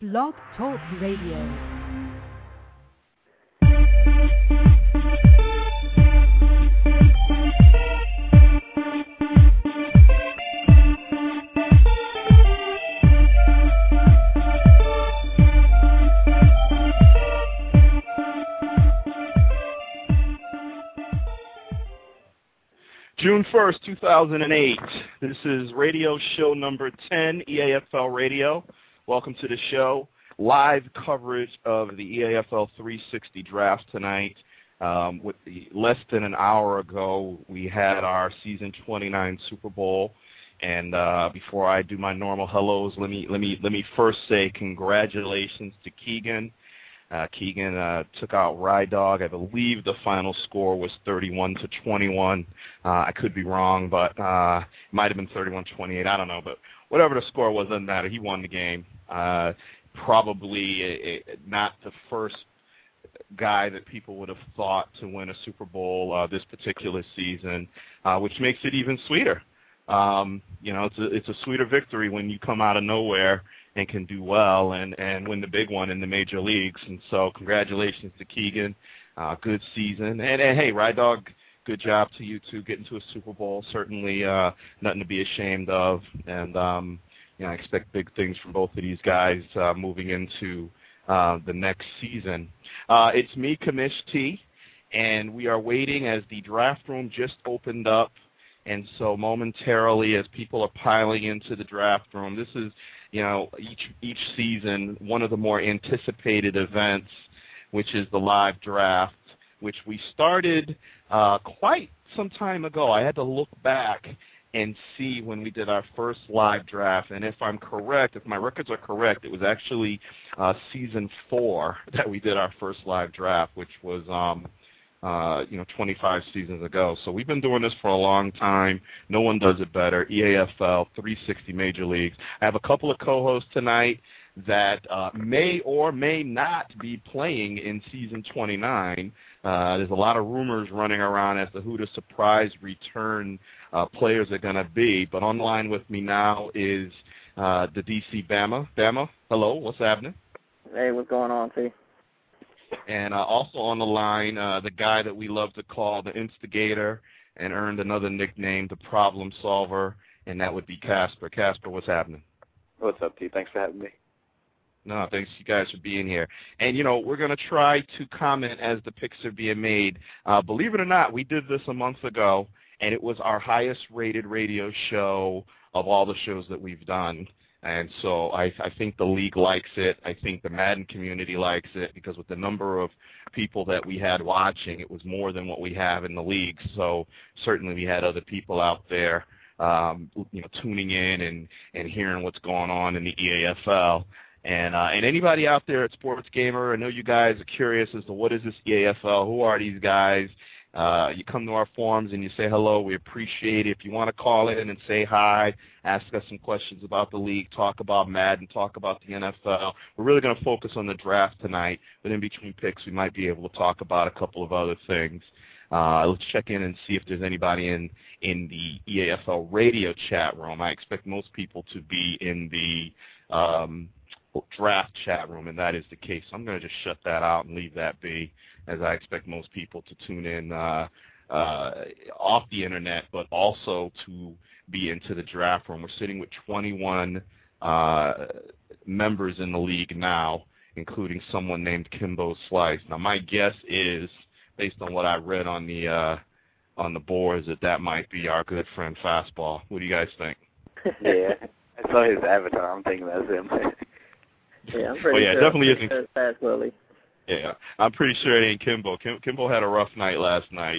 Blog Talk Radio. June 1st, 2008. This is radio show number 10, EAFL Radio. Welcome to the show. Live coverage of the EAFL 360 draft tonight. Less than an hour ago, we had our season 29 Super Bowl. And before I do my normal hellos, let me first say congratulations to Keegan. Keegan took out Rye Dog. I believe the final score was 31-21. I could be wrong, but it might have been 31-28. I don't know, but whatever the score was, doesn't matter. He won the game. Probably not the first guy that people would have thought to win a Super Bowl this particular season, which makes it even sweeter. It's a sweeter victory when you come out of nowhere and can do well and win the big one in the major leagues. And so congratulations to Keegan. Good season. And hey, Rye Dog, good job to you two getting to a Super Bowl. Certainly nothing to be ashamed of. And, I expect big things from both of these guys moving into the next season. It's me, Kamish T, and we are waiting as the draft room just opened up. And so momentarily, as people are piling into the draft room, this is, each season, one of the more anticipated events, which is the live draft, which we started quite some time ago. I had to look back and see when we did our first live draft. And if I'm correct, if my records are correct, it was actually season 4 that we did our first live draft, which was 25 seasons ago. So we've been doing this for a long time. No one does it better. EAFL, 360 Major Leagues. I have a couple of co-hosts tonight that may or may not be playing in season 29. There's a lot of rumors running around as to who the surprise return players are going to be. But on the line with me now is the DC Bama. Bama, hello. What's happening? Hey, what's going on, T? And also on the line, the guy that we love to call the instigator and earned another nickname, the problem solver, and that would be Casper. Casper, what's happening? What's up, T? Thanks for having me. No, thanks you guys for being here. And, we're going to try to comment as the picks are being made. Believe it or not, we did this a month ago, and it was our highest-rated radio show of all the shows that we've done. And so I think the league likes it. I think the Madden community likes it because with the number of people that we had watching, it was more than what we have in the league. So certainly we had other people out there, tuning in and hearing what's going on in the EAFL. And anybody out there at Sports Gamer, I know you guys are curious as to what is this EAFL, who are these guys? You come to our forums and you say hello. We appreciate it. If you want to call in and say hi, ask us some questions about the league, talk about Madden, talk about the NFL. We're really going to focus on the draft tonight, but in between picks we might be able to talk about a couple of other things. Let's check in and see if there's anybody in the EAFL radio chat room. I expect most people to be in the draft chat room, and that is the case. So I'm going to just shut that out and leave that be, as I expect most people to tune in off the internet, but also to be into the draft room. We're sitting with 21 members in the league now, including someone named Kimbo Slice. Now, my guess is, based on what I read on the boards, that might be our good friend Fastball. What do you guys think? Yeah, I saw his avatar. I'm thinking that's him. Yeah, I'm pretty sure. It definitely isn't. Fast Willie. Yeah, I'm pretty sure it ain't Kimbo. Kimbo had a rough night last night.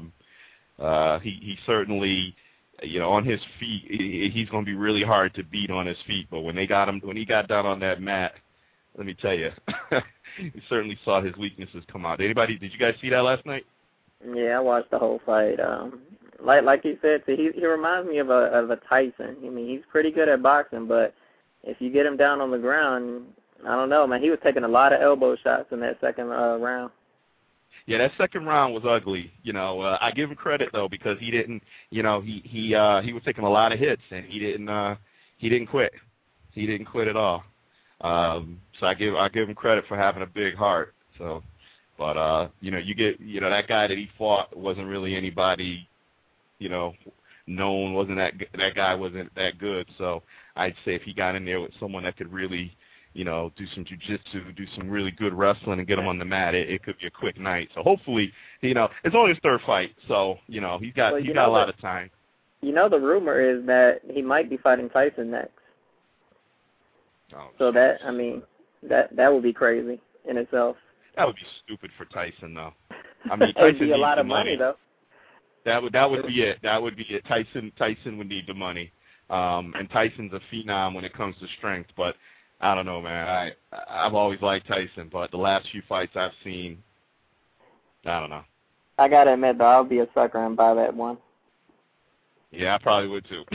He certainly, on his feet, he's going to be really hard to beat on his feet. But when he got down on that mat, let me tell you, he certainly saw his weaknesses come out. Did you guys see that last night? Yeah, I watched the whole fight. Like you said, he reminds me of a Tyson. I mean, he's pretty good at boxing, but if you get him down on the ground, I don't know, man. He was taking a lot of elbow shots in that second round. Yeah, that second round was ugly. I give him credit though because he didn't. He was taking a lot of hits and he didn't quit. He didn't quit at all. So I give him credit for having a big heart. So, but that guy that he fought wasn't really anybody, known. That guy wasn't that good. So I'd say if he got in there with someone that could really, do some jiu-jitsu, do some really good wrestling, and get him on the mat, it could be a quick night. So hopefully, it's only his third fight, so he's got a lot of time. The rumor is that he might be fighting Tyson next. Oh, so that would be crazy in itself. That would be stupid for Tyson, though. I mean, it would Tyson be a needs lot the of money, though. That would be it. That would be it. Tyson would need the money. And Tyson's a phenom when it comes to strength, but I don't know, man. I've always liked Tyson, but the last few fights I've seen, I don't know. I gotta admit, though, I'll be a sucker and buy that one. Yeah, I probably would too.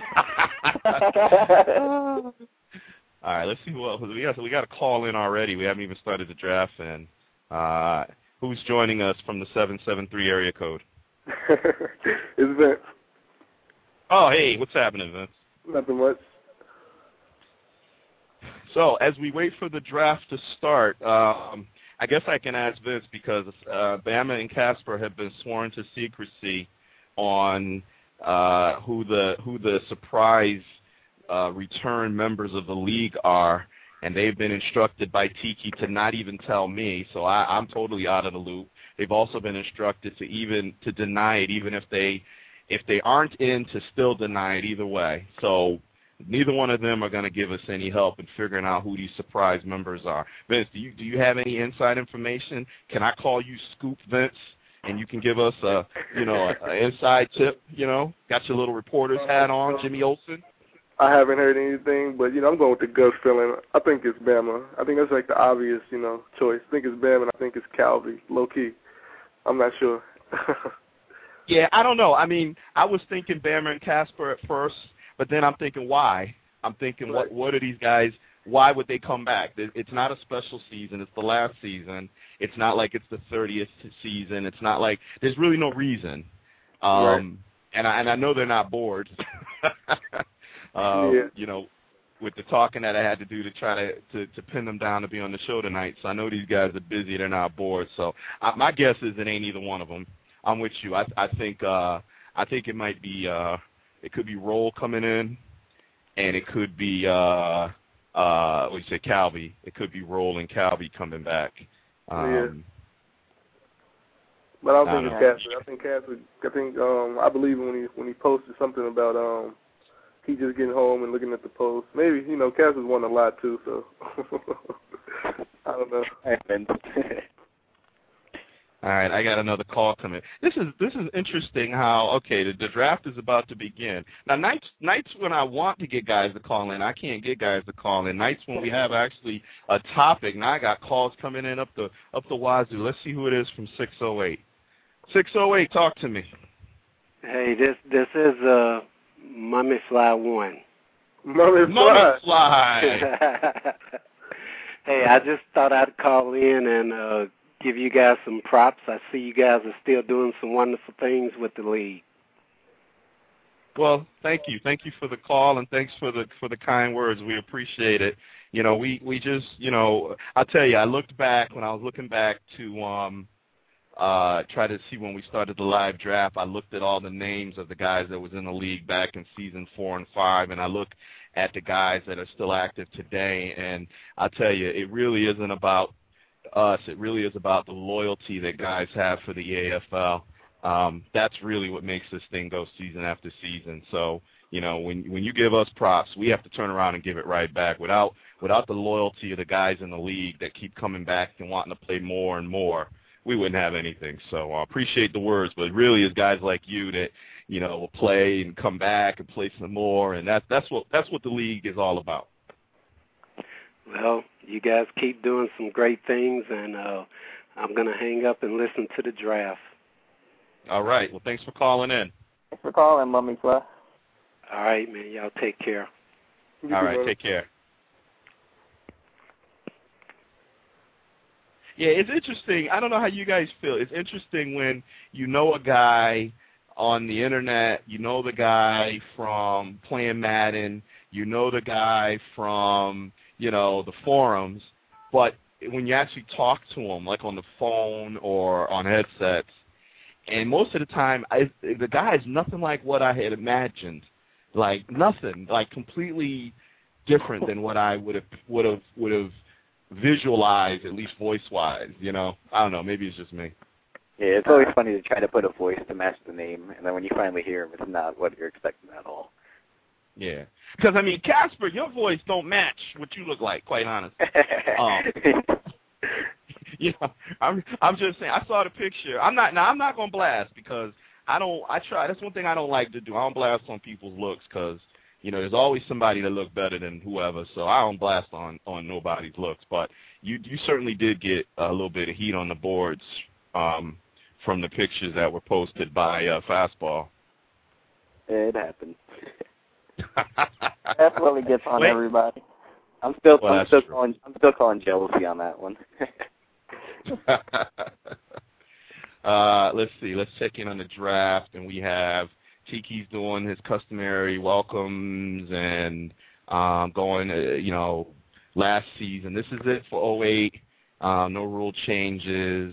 All right, let's see who else. We got a call in already. We haven't even started the draft, and who's joining us from the 773 area code? It's Vince. Oh, hey, what's happening, Vince? Nothing much. So, as we wait for the draft to start, I guess I can ask Vince because Bama and Casper have been sworn to secrecy on who the surprise return members of the league are, and they've been instructed by Tiki to not even tell me, so I'm totally out of the loop. They've also been instructed to deny it, even if they aren't in, to still deny it either way. So neither one of them are going to give us any help in figuring out who these surprise members are. Vince, do you have any inside information? Can I call you Scoop Vince, and you can give us an inside tip? Got your little reporter's hat on, Jimmy Olsen. I haven't heard anything, but I'm going with the gut feeling. I think it's Bama. I think that's like the obvious, choice. I think it's Bama, and I think it's Calvi, low key. I'm not sure. Yeah, I don't know. I mean, I was thinking Bama and Casper at first, but then I'm thinking why? I'm thinking what are these guys? Why would they come back? It's not a special season. It's the last season. It's not like it's the 30th season. It's not like there's really no reason. Right. And I know they're not bored. With the talking that I had to do to try to pin them down to be on the show tonight. So I know these guys are busy. They're not bored. So my guess is it ain't either one of them. I'm with you. I think it might be it could be Roll coming in, and it could be Calvi. It could be Roll and Calvi coming back. Yeah. But I don't think it's Casper. I believe when he posted something about he just getting home and looking at the post. Maybe, Casper's won a lot too, so I don't know. All right, I got another call coming. This is interesting how, the draft is about to begin. Now, nights when I want to get guys to call in, I can't get guys to call in. Nights when we have actually a topic, now I got calls coming in up the wazoo. Let's see who it is from 608. 608, talk to me. Hey, this is Mummy Fly 1. Mummy Fly. Hey, I just thought I'd call in and give you guys some props. I see you guys are still doing some wonderful things with the league. Well, thank you. Thank you for the call, and thanks for the kind words. We appreciate it. We just, I'll tell you, I looked back when I was looking back to try to see when we started the live draft. I looked at all the names of the guys that was in the league back in season 4 and 5, and I looked at the guys that are still active today, and I'll tell you, it really isn't about us. It really is about the loyalty that guys have for the AFL. That's really what makes this thing go season after season. So, when you give us props, we have to turn around and give it right back. Without the loyalty of the guys in the league that keep coming back and wanting to play more and more, we wouldn't have anything. So I appreciate the words, but it really is guys like you that, will play and come back and play some more, and that's what the league is all about. Well, you guys keep doing some great things, and I'm going to hang up and listen to the draft. All right. Well, thanks for calling in. Thanks for calling, Mummy Fly. All right, man. Y'all take care. All right. Take care. Yeah, it's interesting. I don't know how you guys feel. It's interesting when you know a guy on the internet, you know the guy from playing Madden, you know the guy from, the forums, but when you actually talk to them, like on the phone or on headsets, and most of the time, the guy is nothing like what I had imagined, like nothing, like completely different than what I would have visualized, at least voice-wise. I don't know. Maybe it's just me. Yeah, it's always funny to try to put a voice to match the name, and then when you finally hear him, it's not what you're expecting at all. Yeah, because Casper, your voice don't match what you look like, quite honestly. I'm just saying. I saw the picture. I'm not gonna blast because that's one thing I don't like to do. I don't blast on people's looks because there's always somebody that looks better than whoever. So I don't blast on nobody's looks. But you certainly did get a little bit of heat on the boards from the pictures that were posted by Fastball. It happened. Definitely gets on everybody. I'm still calling jealousy on that one. Let's see. Let's check in on the draft, and we have Tiki's doing his customary welcomes and going. Last season. This is it for 08. No rule changes.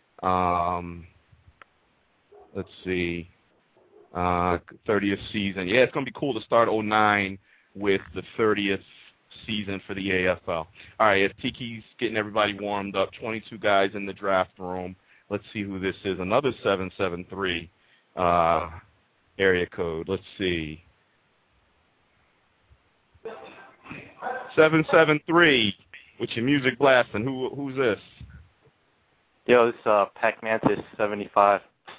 Let's see. 30th season. Yeah, it's going to be cool to start 09 with the 30th season for the AFL. All right, as Tiki's getting everybody warmed up, 22 guys in the draft room. Let's see who this is. Another 773 area code. Let's see. 773 with your music blasting. Who's this? Yo, this is Pac Mantis 75.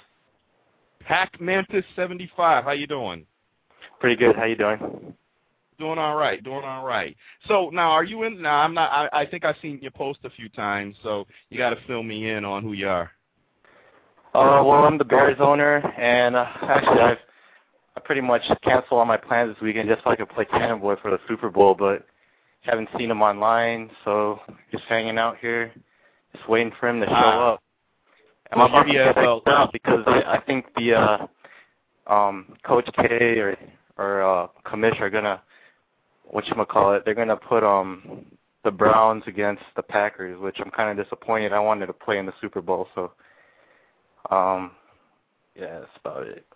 Pac Mantis 75. How you doing? Pretty good. How you doing? Doing all right. So now, are you in? Now, I'm not. I think I've seen you post a few times. So you got to fill me in on who you are. Well, I'm the Bears owner, and actually, I pretty much canceled all my plans this weekend just so I could play Cannonboy for the Super Bowl, but haven't seen him online, so just hanging out here, just waiting for him to show up. And my market is out because I think the Coach K or Commish are gonna they're gonna put the Browns against the Packers, which I'm kind of disappointed. I wanted to play in the Super Bowl, so yeah, that's about it.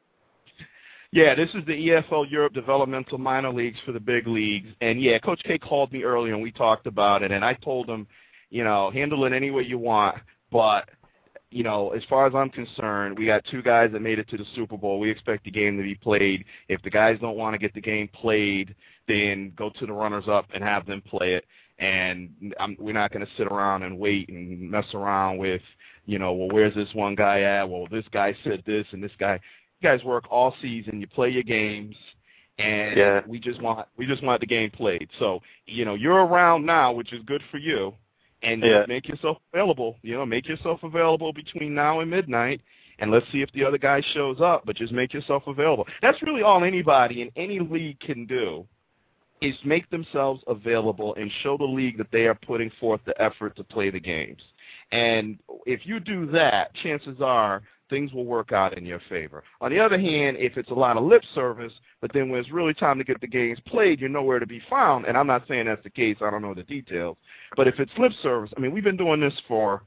Yeah, this is the EFL Europe Developmental Minor Leagues for the big leagues, and yeah, Coach K called me earlier and we talked about it, and I told him, handle it any way you want, but as far as I'm concerned, we got two guys that made it to the Super Bowl. We expect the game to be played. If the guys don't want to get the game played, then go to the runners-up and have them play it. And we're not going to sit around and wait and mess around with, well, where's this one guy at? Well, this guy said this and this guy. You guys work all season. You play your games, and we just want the game played. So, you're around now, which is good for you. And make yourself available. Make yourself available between now and midnight, and let's see if the other guy shows up. But just make yourself available. That's really all anybody in any league can do, is make themselves available and show the league that they are putting forth the effort to play the games. And if you do that, chances are things will work out in your favor. On the other hand, if it's a lot of lip service, but then when it's really time to get the games played, you're nowhere to be found. And I'm not saying that's the case. I don't know the details. But if it's lip service, we've been doing this for,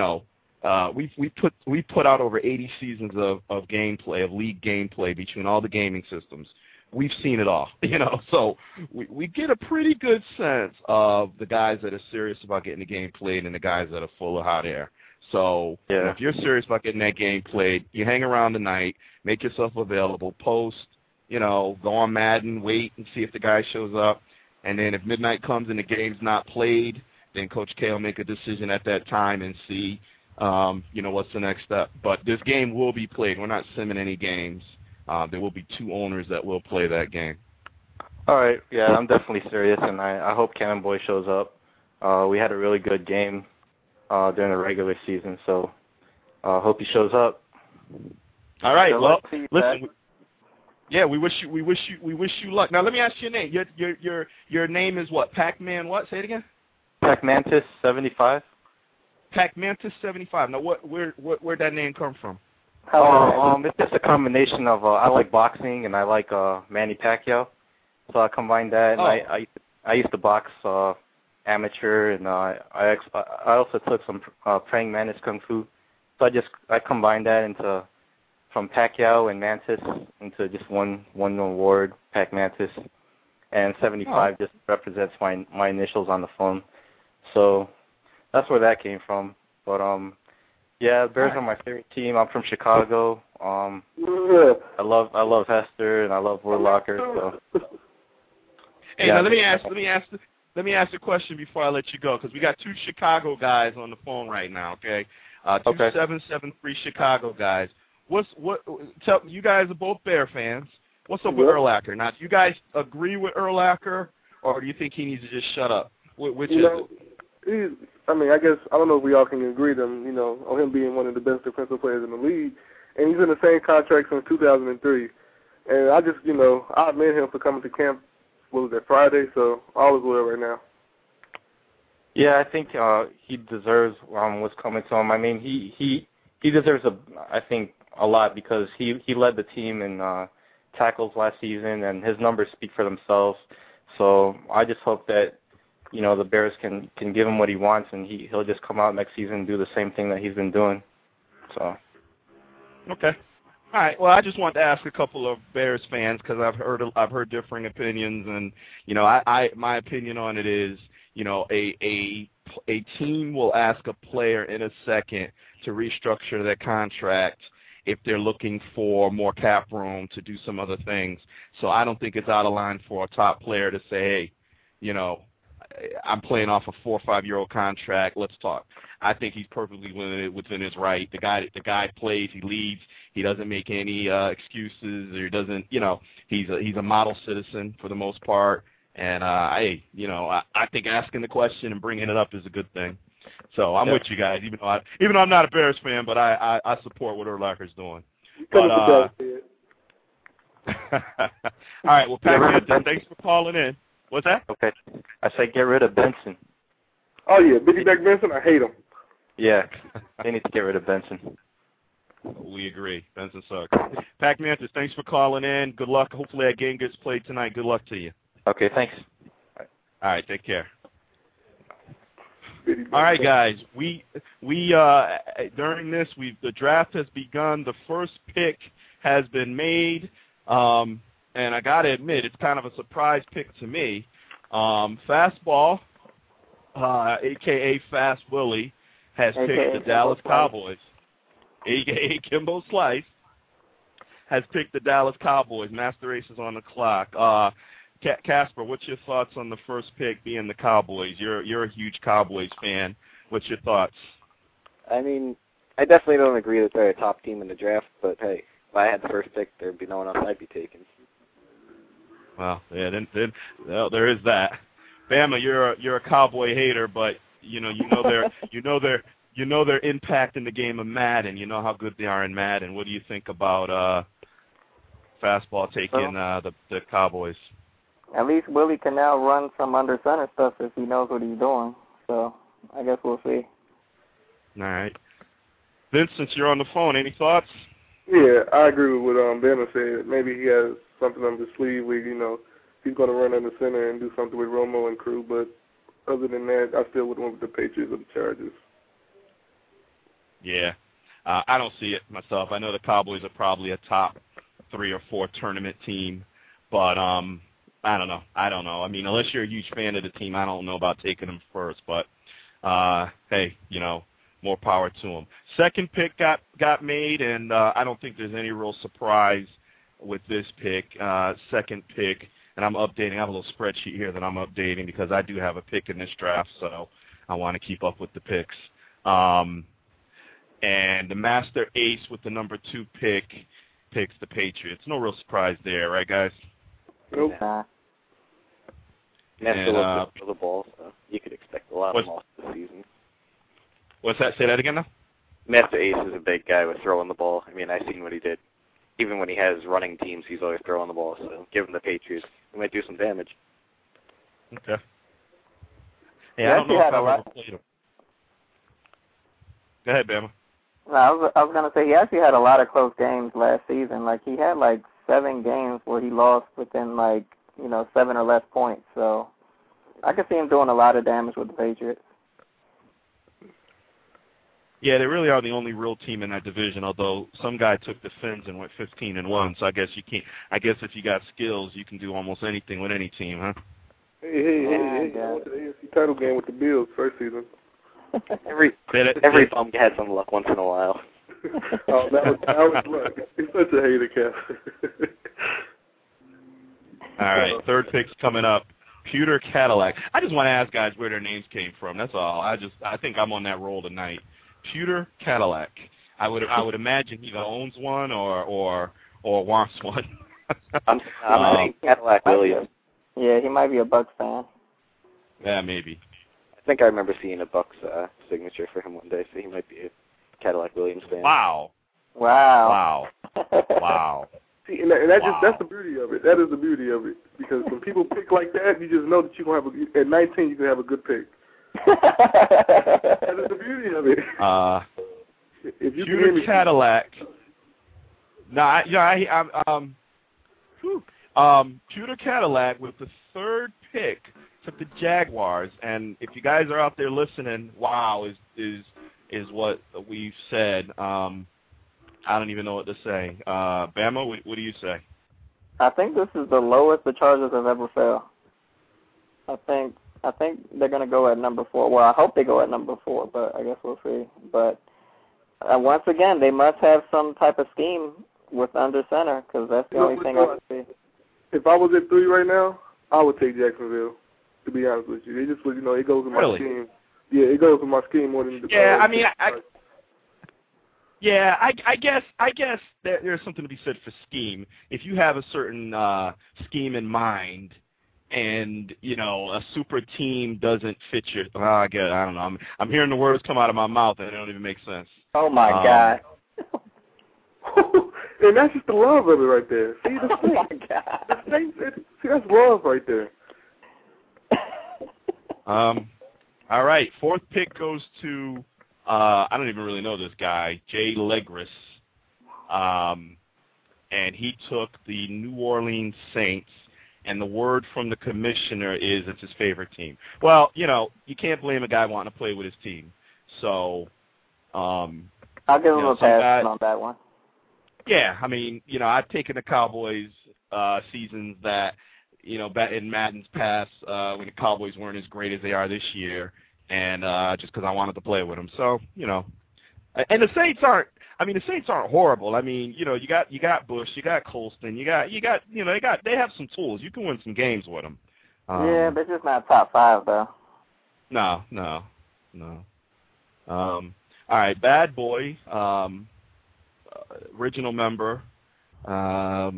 we put out over 80 seasons of gameplay, of league gameplay between all the gaming systems. We've seen it all, so we get a pretty good sense of the guys that are serious about getting the game played and the guys that are full of hot air. So if you're serious about getting that game played, you hang around tonight, make yourself available, post, go on Madden, wait and see if the guy shows up. And then if midnight comes and the game's not played, then Coach K will make a decision at that time and see, what's the next step. But this game will be played. We're not simming any games. There will be two owners that will play that game. All right. Yeah, I'm definitely serious, and I hope Cannon Boy shows up. We had a really good game during the regular season, so I hope he shows up. All right. Well, listen. Yeah, we wish you luck. Now let me ask you your name. Your name is what? Pac-Man what? Say it again. Pac Mantis 75. Pac Mantis 75. Now where'd that name come from? It's just a combination of I like boxing and I like Manny Pacquiao, so I combined that. And I I used to box amateur, and I also took some praying mantis kung fu. So I combined that into from Pacquiao and Mantis into just one award, Pac Mantis, and 75 just represents my initials on the phone. So that's where that came from. But yeah, Bears are my favorite team. I'm from Chicago. I love Hester and I love Urlacher. So. Hey, now let me ask a question before I let you go, because we got two Chicago guys on the phone right now. Okay, 2773 Chicago guys. Tell you guys are both Bear fans. What's up with Urlacher? Now, do you guys agree with Urlacher, or do you think he needs to just shut up? Which is it? I guess I don't know if we all can agree on him being one of the best defensive players in the league, and he's in the same contract since 2003. And I just, I admire him for coming to camp. What was that, Friday? So all is well right now. Yeah, I think he deserves what's coming to him. I mean, he deserves I think a lot, because he led the team in tackles last season, and his numbers speak for themselves. So I just hope that the Bears can give him what he wants, and he'll just come out next season and do the same thing that he's been doing. So. Okay. All right. Well, I just want to ask a couple of Bears fans, because I've heard differing opinions, and my opinion on it is, a team will ask a player in a second to restructure their contract if they're looking for more cap room to do some other things. So I don't think it's out of line for a top player to say, hey, I'm playing off a 4 or 5 year old contract. Let's talk. I think he's perfectly within his right. The guy plays. He leads. He doesn't make any excuses, or he doesn't. He's a model citizen for the most part. And I think asking the question and bringing it up is a good thing. So I'm with you guys, even though I'm not a Bears fan, but I support what Urlacher's doing. But all right. Well, Pat Hampton, thanks for calling in. What's that? Okay. I say get rid of Benson. Oh, yeah. Biggie Back Benson, I hate him. Yeah. They need to get rid of Benson. We agree. Benson sucks. Pac Mantis, thanks for calling in. Good luck. Hopefully that game gets played tonight. Good luck to you. Okay, thanks. All right, take care. All right, guys. We during this, the draft has begun. The first pick has been made. And I got to admit, it's kind of a surprise pick to me. Fastball, a.k.a. Fast Willie, has picked the Dallas Cowboys. A.k.a. Kimbo Slice has picked the Dallas Cowboys. Master Ace is on the clock. Casper, what's your thoughts on the first pick being the Cowboys? You're a huge Cowboys fan. What's your thoughts? I mean, I definitely don't agree that they're a top team in the draft, but hey, if I had the first pick, there'd be no one else I'd be taking. Well, yeah, then there is that. Bama, you're a Cowboy hater, but you know their impact in the game of Madden. You know how good they are in Madden. What do you think about Fastball taking the Cowboys? At least Willie can now run some under center stuff if he knows what he's doing. So I guess we'll see. All right. Vince, since you're on the phone, any thoughts? Yeah, I agree with what Bama said. Maybe he has something on his sleeve where, he's going to run under center and do something with Romo and crew. But other than that, I still would went with the Patriots or the Chargers. Yeah. I don't see it myself. I know the Cowboys are probably a top 3 or 4 tournament team, but I don't know. I mean, unless you're a huge fan of the team, I don't know about taking them first. But, hey, more power to them. Second pick got made, and I don't think there's any real surprise with this pick. Second pick, and I'm updating. I have a little spreadsheet here that I'm updating because I do have a pick in this draft, so I want to keep up with the picks. And the Master Ace with the number 2 pick picks the Patriots. No real surprise there, right, guys? Nope. Master loves to throw the ball, so you could expect a lot of loss this season. What's that? Say that again now? Master Ace is a big guy with throwing the ball. I mean, I've seen what he did. Even when he has running teams, he's always throwing the ball. So give him the Patriots. He might do some damage. Okay. Yeah, I don't know if I've ever played him. Go ahead, Bama. No, I was going to say he actually had a lot of close games last season. Like, he had, 7 games where he lost within, 7 or less points. So I can see him doing a lot of damage with the Patriots. Yeah, they really are the only real team in that division. Although some guy took the Fins and went 15-1, so I guess you can't. I guess if you got skills, you can do almost anything with any team, huh? Hey! I went to the AFC title game with the Bills first season. Every bum has some luck once in a while. Oh, that was luck. He's such a hater, Cass. All right, third pick's coming up. Pewter Cadillac. I just want to ask guys where their names came from. That's all. I think I'm on that roll tonight. Pewter Cadillac. I would imagine he either owns one or wants one. I'm Cadillac Williams. Yeah, he might be a Bucs fan. Yeah, maybe. I think I remember seeing a Bucs signature for him one day, so he might be a Cadillac Williams fan. Wow. See, and that's the beauty of it. That is the beauty of it. Because when people pick like that, you just know that you can have at 19 you can have a good pick. That is the beauty of it. If you Pewter Cadillac. Pewter Cadillac with the third pick took the Jaguars, and if you guys are out there listening, wow is what we've said. I don't even know what to say. Bama, what do you say? I think this is the lowest the Chargers have ever fell. I think they're going to go at number 4. Well, I hope they go at number 4, but I guess we'll see. But once again, they must have some type of scheme with under center because that's the only thing I can see. If I was at 3 right now, I would take Jacksonville, to be honest with you. They just, it goes with my scheme. Yeah, it goes with my scheme more than the I guess there's something to be said for scheme. If you have a certain scheme in mind, and a super team doesn't fit your, I don't know. I'm hearing the words come out of my mouth and they don't even make sense. Oh my God! And that's just the love of it right there. See, that's love right there. All right, fourth pick goes to. I don't even really know this guy, Jay Legris, and he took the New Orleans Saints, and the word from the commissioner is it's his favorite team. Well, you can't blame a guy wanting to play with his team. So, I'll give him a pass on that one. Yeah, I've taken the Cowboys seasons that, back in Madden's past when the Cowboys weren't as great as they are this year. And just because I wanted to play with them, so and the Saints aren't. The Saints aren't horrible. You got Bush, you got Colston, they have some tools. You can win some games with them. Yeah, they're just not top 5 though. No. All right, Bad Boy, original member, at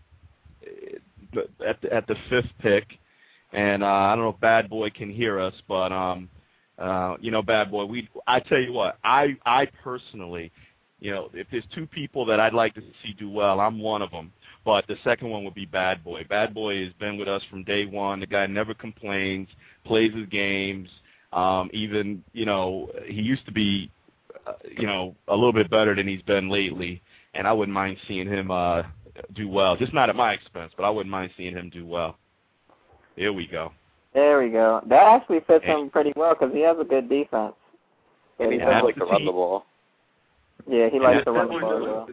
the 5th pick, and I don't know if Bad Boy can hear us, but. Bad Boy, I tell you what, I personally, if there's 2 people that I'd like to see do well, I'm one of them. But the second one would be Bad Boy. Bad Boy has been with us from day one. The guy never complains, plays his games. Even, he used to be, a little bit better than he's been lately. And I wouldn't mind seeing him do well. Just not at my expense, but I wouldn't mind seeing him do well. Here we go. There we go. That actually fits him pretty well because he has a good defense. And he does like to run the ball. Yeah, he likes to run the ball as well.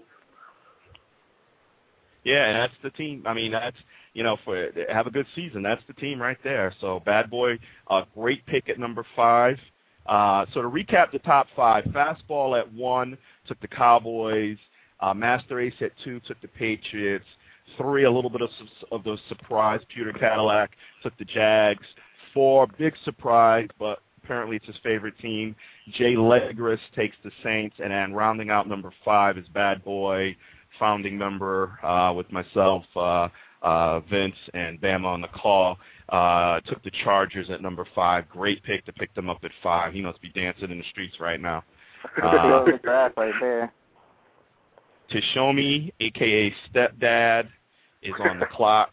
Yeah, and that's the team. That's, have a good season. That's the team right there. So Bad Boy, a great pick at number 5. So to recap the top 5, Fastball at 1 took the Cowboys. Master Ace at 2 took the Patriots. 3, a little bit of those surprise. Pewter Cadillac took the Jags. 4, big surprise, but apparently it's his favorite team. Jay Legris takes the Saints, and then rounding out number 5 is Bad Boy, founding member with myself, Vince, and Bama on the call. Took the Chargers at number 5. Great pick to pick them up at 5. He must be dancing in the streets right now. Right there. Tishomi, a.k.a. Stepdad, is on the clock.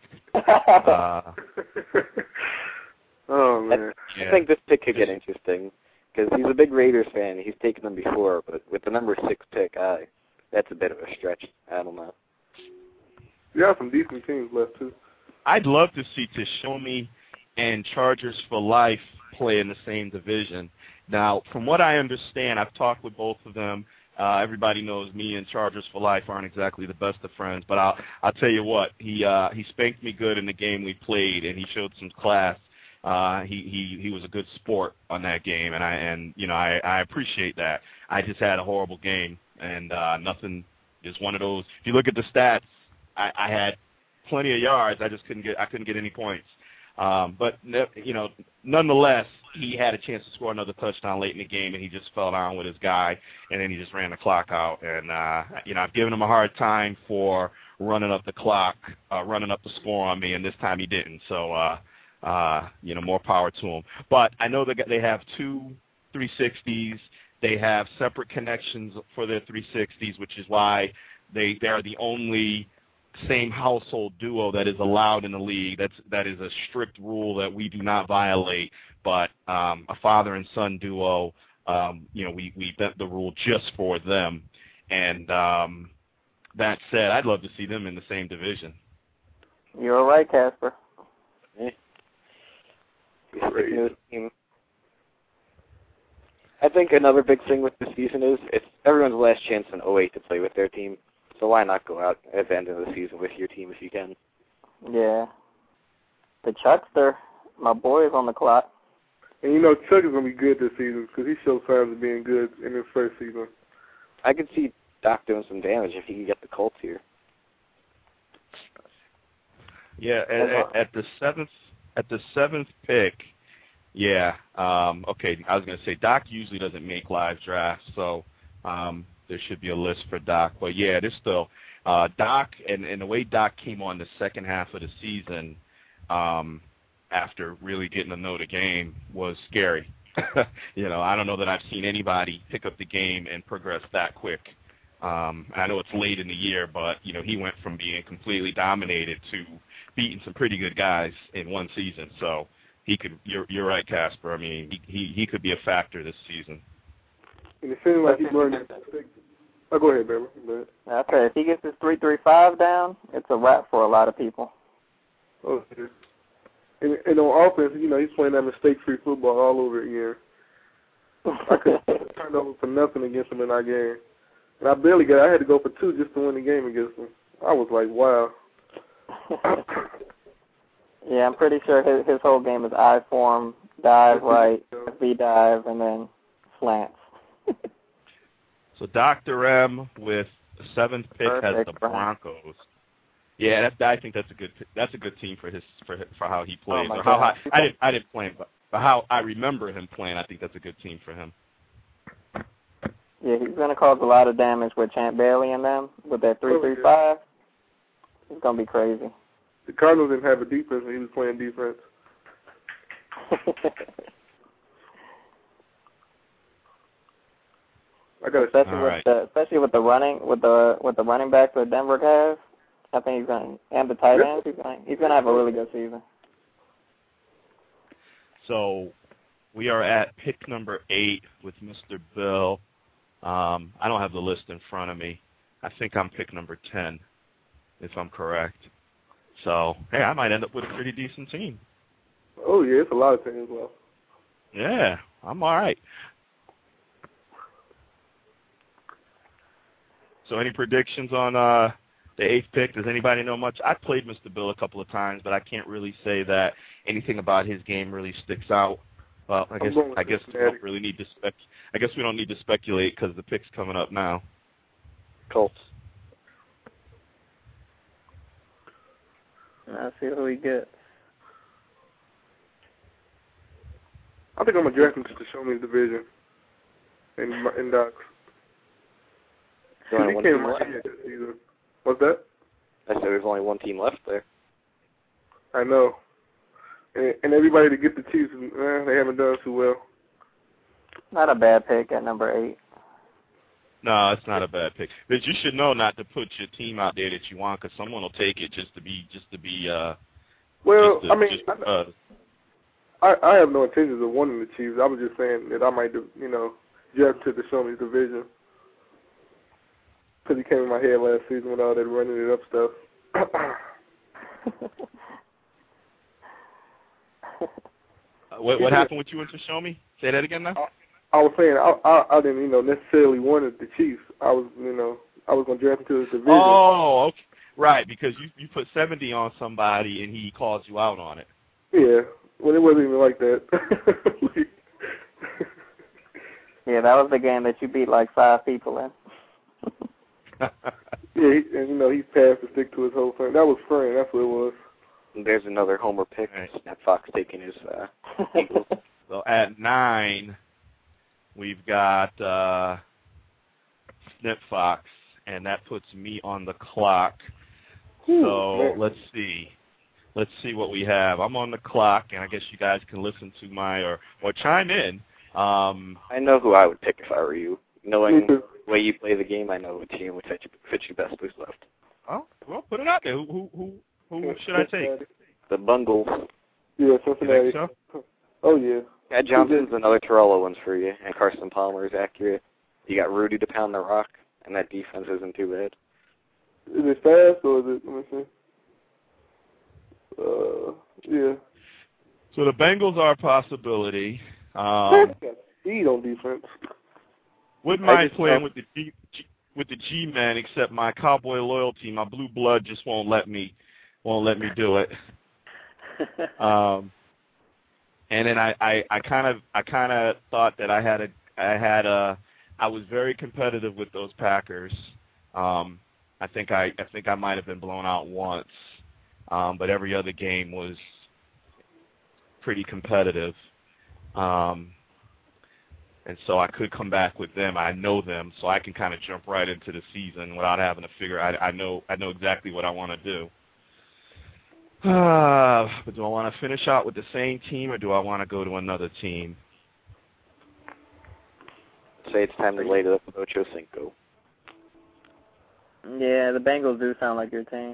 Oh, man. I think this pick could get interesting because he's a big Raiders fan. He's taken them before, but with the number 6 pick, that's a bit of a stretch. I don't know. You have some decent teams left, too. I'd love to see Tishomi and Chargers for Life play in the same division. Now, from what I understand, I've talked with both of them. Everybody knows me and Chargers for Life aren't exactly the best of friends, but I'll tell you what, he spanked me good in the game we played, and he showed some class. He was a good sport on that game, and I appreciate that. I just had a horrible game, and nothing. Just one of those. If you look at the stats, I had plenty of yards. I couldn't get any points. But nonetheless, he had a chance to score another touchdown late in the game, and he just fell down with his guy, and then he just ran the clock out. And I've given him a hard time for running up the clock, running up the score on me, and this time he didn't. So more power to him. But I know that they have two 360s. They have separate connections for their 360s, which is why they are the only same household duo that is allowed in the league. That is a strict rule that we do not violate. But a father and son duo, we bent the rule just for them. And that said, I'd love to see them in the same division. You're right, Casper. I think another big thing with this season is it's everyone's last chance in 08 to play with their team. So why not go out at the end of the season with your team if you can? Yeah. The Chuckster, my boy, is on the clock. And Chuck is going to be good this season because he showed signs of being good in his first season. I could see Doc doing some damage if he could get the Colts here. Yeah, at the seventh pick, yeah. Okay, I was going to say Doc usually doesn't make live drafts, so there should be a list for Doc. But yeah, there's still Doc, and the way Doc came on the second half of the season, after really getting to know the game, was scary. I don't know that I've seen anybody pick up the game and progress that quick. I know it's late in the year, but he went from being completely dominated to beating some pretty good guys in one season. So he could. You're right, Casper. I mean, he could be a factor this season. And it seems like he's learning. Oh, go ahead, Beverly. Okay, if he gets his 3.35 down, it's a wrap for a lot of people. Oh, and on offense, he's playing that mistake-free football all over again. I couldn't turn over for nothing against him in our game. And I had to go for 2 just to win the game against him. I was like, wow. Yeah, I'm pretty sure his whole game is I form, dive right, V dive, and then slants. So Dr. M with the 7th pick has the Broncos. Yeah, I think that's a good team for how he plays. Oh, or how I didn't play him, but how I remember him playing, I think that's a good team for him. Yeah, he's going to cause a lot of damage with Champ Bailey and them with that 3.35. It's going to be crazy. The Cardinals didn't have a defense, and he was playing defense. Especially with the running backs that Denver has, I think he's going to, and the tight ends, he's going to have a really good season. So we are at pick number 8 with Mr. Bill. I don't have the list in front of me. I think I'm pick number 10, if I'm correct. So, hey, I might end up with a pretty decent team. Oh, yeah, it's a lot of teams left. Yeah, I'm all right. So any predictions on the 8th pick? Does anybody know much? I played Mr. Bill a couple of times, but I can't really say that anything about his game really sticks out. Well, I guess we don't really need to I guess we don't need to speculate because the pick's coming up now. Colts. I'll see who he gets. I think I'm going to draft him just to show me his division in Doc's. He came right here this season. What's that? I said there's only one team left there. I know. And everybody to get the Chiefs, they haven't done too well. Not a bad pick at number 8. No, it's not a bad pick. But you should know not to put your team out there that you want, because someone will take it just to be. I have no intentions of wanting the Chiefs. I was just saying that I might, draft to the show me division, because he came in my head last season with all that running it up stuff. What happened with you and Shomi? Say that again now. I was saying I didn't necessarily wanted the Chiefs. I was going to draft into the division. Oh, okay. Right, because you put 70 on somebody and he calls you out on it. Yeah, well, it wasn't even like that. Yeah, that was the game that you beat like 5 people in. Yeah, and he passed the stick to his whole friend. That was friend. That's what it was. There's another homer pick. Right. Snap Fox taking his Eagles. So at 9, we've got Snip Fox, and that puts me on the clock. So man. let's see. Let's see what we have. I'm on the clock, and I guess you guys can listen to my or chime in. I know who I would pick if I were you. Knowing the way you play the game, I know what team would fit you best who's left. Oh, well, put it out there. Who should I take? The Bungles. Yeah, Cincinnati. You think so? Oh, yeah. Cat Johnson's another Torello one's for you, and Carson Palmer is accurate. You got Rudy to pound the rock, and that defense isn't too bad. Is it fast or is it, let me see. Yeah. So the Bengals are a possibility. Speed on defense. Wouldn't mind playing with the G-men, except my cowboy loyalty, my blue blood just won't let me do it. And then I kind of thought that I was very competitive with those Packers. I think I might have been blown out once, but every other game was pretty competitive. And so I could come back with them. I know them, so I can kind of jump right into the season without having to figure. I know exactly what I want to do. But do I want to finish out with the same team, or do I want to go to another team? Say it's time to light it up with Ocho Cinco. Yeah, the Bengals do sound like your team.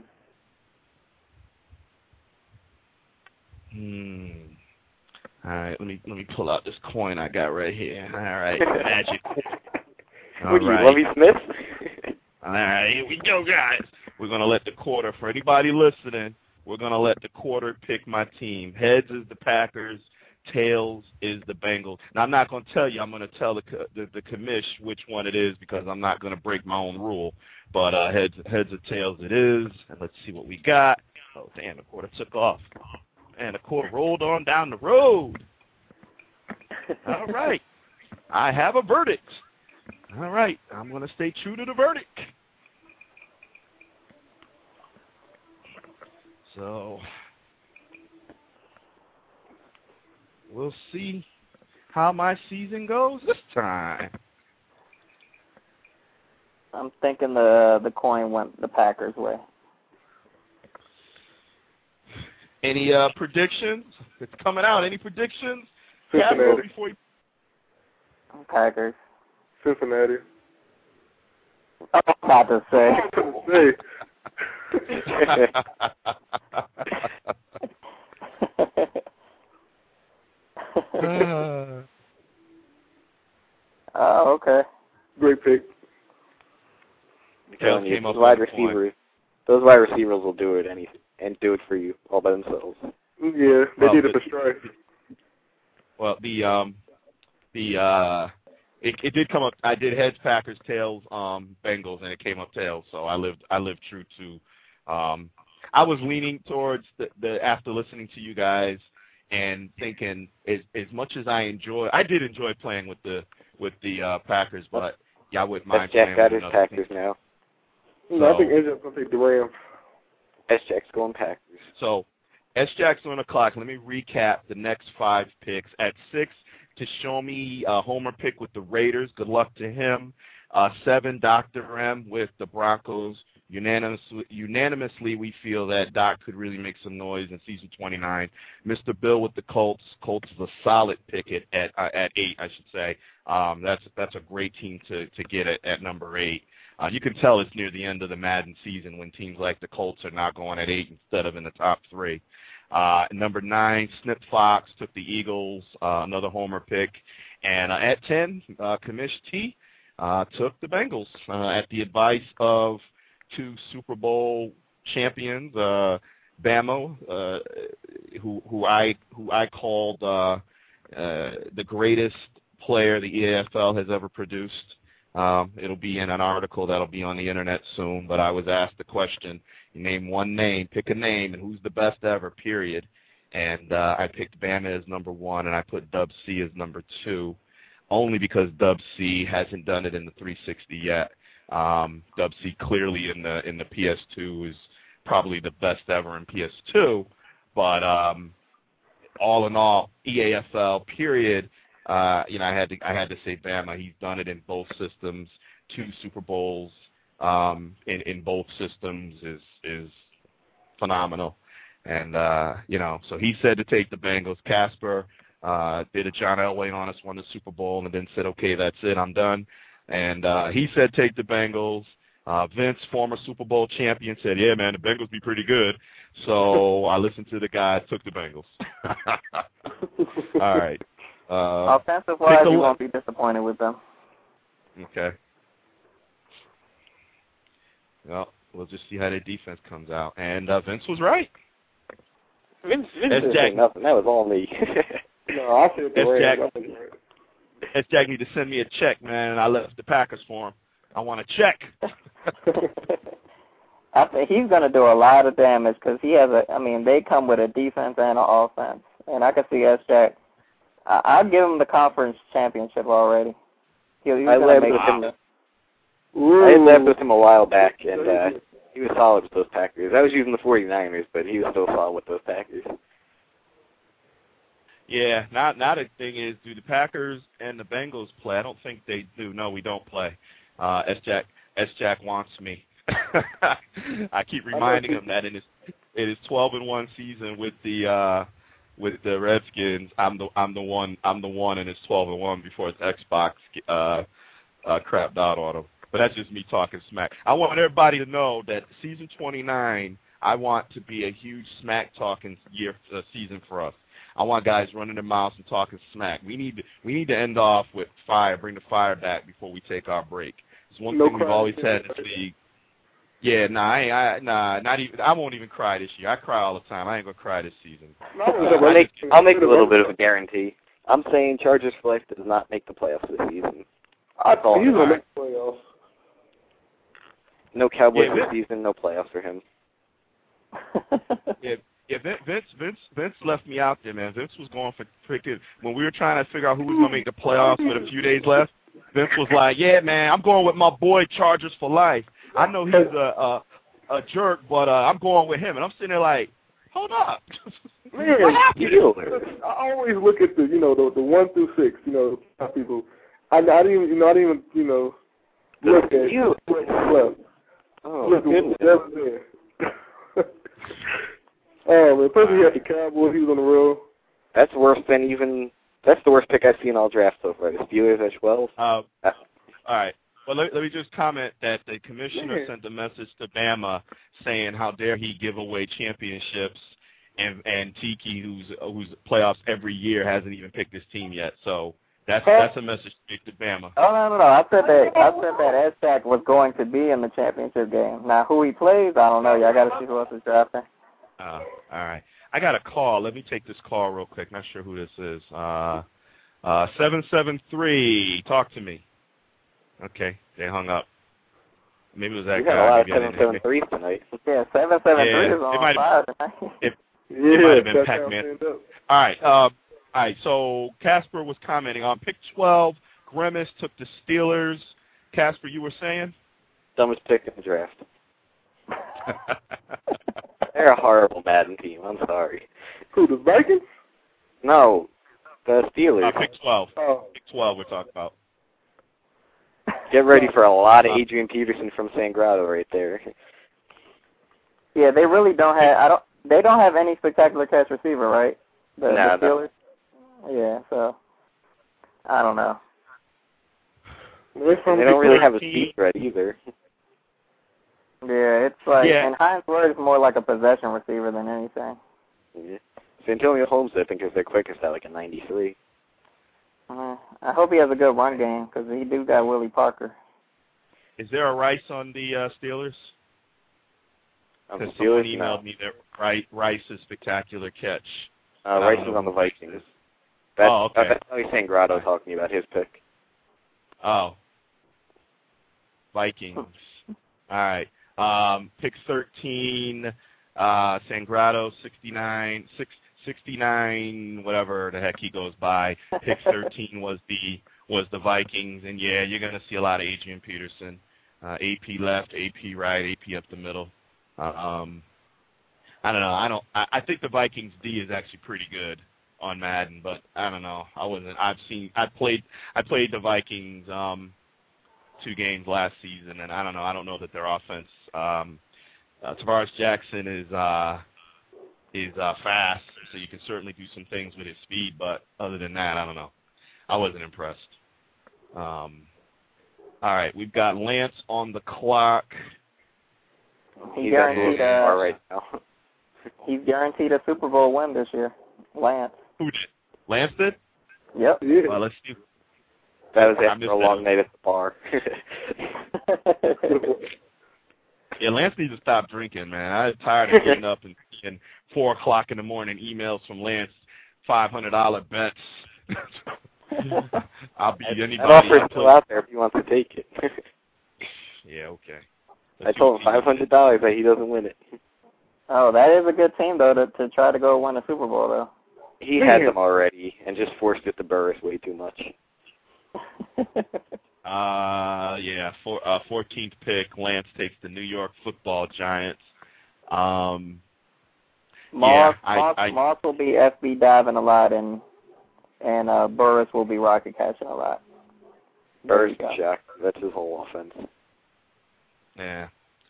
All right, let me pull out this coin I got right here. All right, magic. What are you, Lovie Smith? All right, here we go, guys. We're going to let the quarter, for anybody listening, we're going to let the quarter pick my team. Heads is the Packers. Tails is the Bengals. Now, I'm not going to tell you. I'm going to tell the commish which one it is because I'm not going to break my own rule. But heads or tails it is. And let's see what we got. Oh, damn, the quarter took off. And the quarter rolled on down the road. All right. I have a verdict. All right. I'm going to stay true to the verdict. So we'll see how my season goes this time. I'm thinking the coin went the Packers' way. Any predictions? It's coming out. Any predictions? Cincinnati. Before you... Packers. Cincinnati. I was about to say. Oh, okay. Great pick. I'm telling you, those wide receivers will do it and do it for you all by themselves. Yeah, they did it for strife. Well, it did come up. I did heads, Packers, tails, Bengals, and it came up tails. So I lived true to. I was leaning towards the after listening to you guys and thinking as much as I did enjoy playing with the Packers, but yeah, I wouldn't mind playing S-Jack got with his another Packers team. now. No, I think AJ's going to take the Rams. S-Jack's going Packers. So S-Jack's on the clock. Let me recap the next 5 picks. At 6, to show me a homer pick with the Raiders. Good luck to him. 7, Dr. M with the Broncos. Unanimously, we feel that Doc could really make some noise in season 29. Mr. Bill with the Colts. Colts is a solid pick at 8, I should say. That's a great team to get at number 8. You can tell it's near the end of the Madden season when teams like the Colts are now going at 8 instead of in the top 3. Number 9, Snip Fox took the Eagles, another homer pick. And at 10, Commish T took the Bengals at the advice of 2 Super Bowl champions, Bama, who I called the greatest player the EAFL has ever produced. It'll be in an article that'll be on the internet soon. But I was asked the question: you name one name, pick a name, and who's the best ever? Period. And I picked Bama as number 1, and I put Dub C as number 2, only because Dub C hasn't done it in the 360 yet. Dub C clearly in the PS2 is probably the best ever in PS2, but all in all, EAFL period. I had to say Bama. He's done it in both systems, 2 Super Bowls in both systems is phenomenal. And so he said to take the Bengals. Casper did a John Elway on us, won the Super Bowl, and then said, okay, that's it, I'm done. And he said take the Bengals. Vince, former Super Bowl champion, said, yeah, man, the Bengals be pretty good. So I listened to the guy, took the Bengals. All right. Offensive-wise, you won't be disappointed with them. Okay. Well, we'll just see how their defense comes out. And Vince was right. Vince didn't say nothing. That was all me. No, I said the Rams. S-Jack need to send me a check, man, and I left the Packers for him. I want a check. I think he's going to do a lot of damage because he has they come with a defense and an offense. And I can see S-Jack. I'd give him the conference championship already. I left with him a while back, and he was solid with those Packers. I was using the 49ers, but he was still solid with those Packers. Yeah, now the thing is, do the Packers and the Bengals play? I don't think they do. No, we don't play. S-Jack wants me. I keep reminding him that in his 12-1 season with the Redskins, I'm the one in his 12-1 before his Xbox crapped out on him. But that's just me talking smack. I want everybody to know that season 29, I want to be a huge smack talking season for us. I want guys running their mouths and talking smack. We need to end off with fire, bring the fire back before we take our break. It's one thing we've always had in this league. Yeah, not even. I won't even cry this year. I cry all the time. I ain't gonna cry this season. I'll make a little bit of a guarantee. I'm saying Chargers for life does not make the playoffs this season. He's gonna make the playoffs. No Cowboys this season. No playoffs for him. Yeah, Vince left me out there, man. Vince was going for freaking when we were trying to figure out who was gonna make the playoffs with a few days left. Vince was like, "Yeah, man, I'm going with my boy Chargers for life. I know he's a jerk, but I'm going with him." And I'm sitting there like, "Hold up, man, what happened?" I always look at the 1 through 6. People. I didn't even look at what's left. Oh, look goodness. There. Oh man, first we had the Cowboys. He was on the road. That's worse than even. That's the worst pick I've seen all draft so far. The Steelers at 12. All right. Well, let me just comment that the commissioner sent a message to Bama saying, "How dare he give away championships?" And Tiki, who's playoffs every year, hasn't even picked his team yet. So that's a message to Bama. Oh no! I said that S-Jack was going to be in the championship game. Now who he plays, I don't know. Y'all got to see who else is drafting. All right. I got a call. Let me take this call real quick. Not sure who this is. 773. Talk to me. Okay, they hung up. Maybe it was that guy. You got a lot of 773s tonight. Yeah, 773 is on fire tonight. It might have been Pac-Man. All right. So Casper was commenting on pick 12. Grimace took the Steelers. Casper, you were saying? Dumbest pick in the draft. They're a horrible Madden team. I'm sorry. Who, the Vikings? No, the Steelers. Pick 12. Pick 12 we're talking about. Get ready for a lot of Adrian Peterson from San Grado right there. Yeah, they really don't have. They don't have any spectacular catch receiver, right? The Steelers. Yeah, so I don't know. They don't really have a speed threat either. Yeah, it's like, and Hines Ward is more like a possession receiver than anything. Yeah. Santonio Holmes, I think, is their quickest at like a 93. I hope he has a good run game because he do got Willie Parker. Is there a Rice on the Steelers? Because Steelers, someone emailed me that Rice's spectacular catch. Rice is on the Vikings. Okay. That's Tony Sangrado talking about his pick. Oh. Vikings. All right. Pick 13, Sangrado, 69, whatever the heck he goes by. Pick 13 was the Vikings, and yeah, you're going to see a lot of Adrian Peterson. AP left, AP right, AP up the middle. I don't know. I think the Vikings D is actually pretty good on Madden, but I don't know. I played the Vikings 2 games last season, and I don't know. I don't know that their offense. Tavares Jackson is fast, so you can certainly do some things with his speed, but other than that, I don't know. I wasn't impressed. All right, we've got Lance on the clock. He's guaranteed right now. He's guaranteed a Super Bowl win this year. Lance. Who did? Lance did? Yep. Well, let's see. That was after a long night at the bar. Yeah, Lance needs to stop drinking, man. I'm tired of getting up and seeing 4 o'clock in the morning emails from Lance, $500 bets. I'll be anybody. That offer's still out there if he wants to take it. Yeah, okay. I told him $500 that he doesn't win it. Oh, that is a good team, though, to try to go win a Super Bowl, though. He had them already and just forced it to Burris way too much. Yeah, 14th pick, Lance takes the New York Football Giants. Moss will be FB diving a lot, and Burris will be rocket catching a lot. Burris and Shaq, that's his whole offense. Yeah.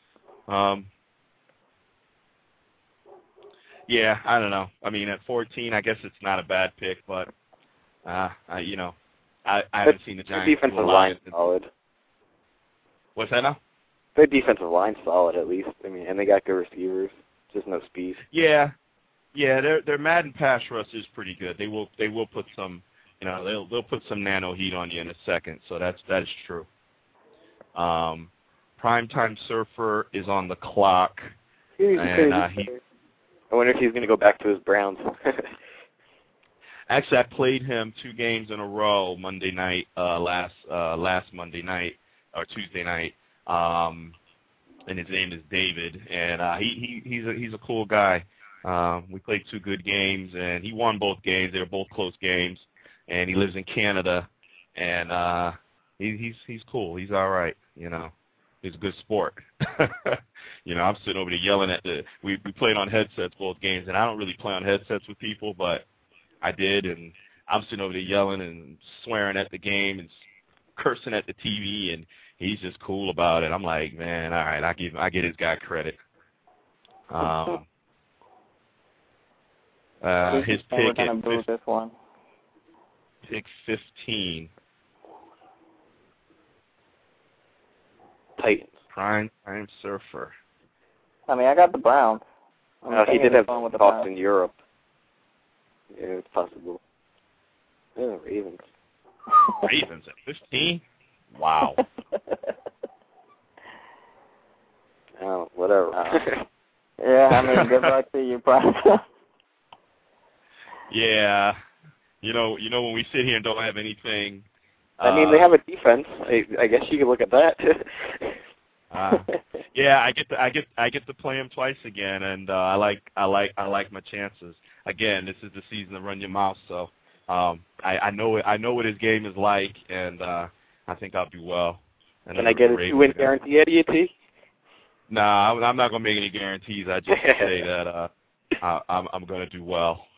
Yeah, I don't know. I mean, at 14, I guess it's not a bad pick, but I haven't seen the Giants. Their defensive line solid. What's that now? Their defensive line solid at least. I mean, and they got good receivers, just no speed. Yeah. Their Madden pass rush is pretty good. They will put some, they'll put some nano heat on you in a second. So that is true. Primetime Surfer is on the clock, and I wonder if he's going to go back to his Browns. Actually, I played him 2 games in a row Monday night, last Monday night or Tuesday night, and his name is David, and he's a cool guy. We played 2 good games, and he won both games. They were both close games, and he lives in Canada, and he's cool. He's all right, He's a good sport. I'm sitting over there yelling at we played on headsets both games, and I don't really play on headsets with people, but I did, and I'm sitting over there yelling and swearing at the game and cursing at the TV, and he's just cool about it. I'm like, man, all right, I get his guy credit. His pick at pick 15. Titans. Prime Surfer. I mean, I got the Browns. He did have thoughts in Europe. Yeah, it's possible. Yeah, Ravens. Ravens at 15? Wow. Oh, whatever. Yeah, I mean, good luck to you, Brian. Yeah. When we sit here and don't have anything. I mean, they have a defense. I guess you could look at that. Yeah, I get to play him twice again, and I like my chances. Again, this is the season to run your mouth, so I know what his game is like, and I think I'll do well. And can I get a 2-win guarantee out of you, T? No, I'm not gonna make any guarantees. I just say that I'm gonna do well.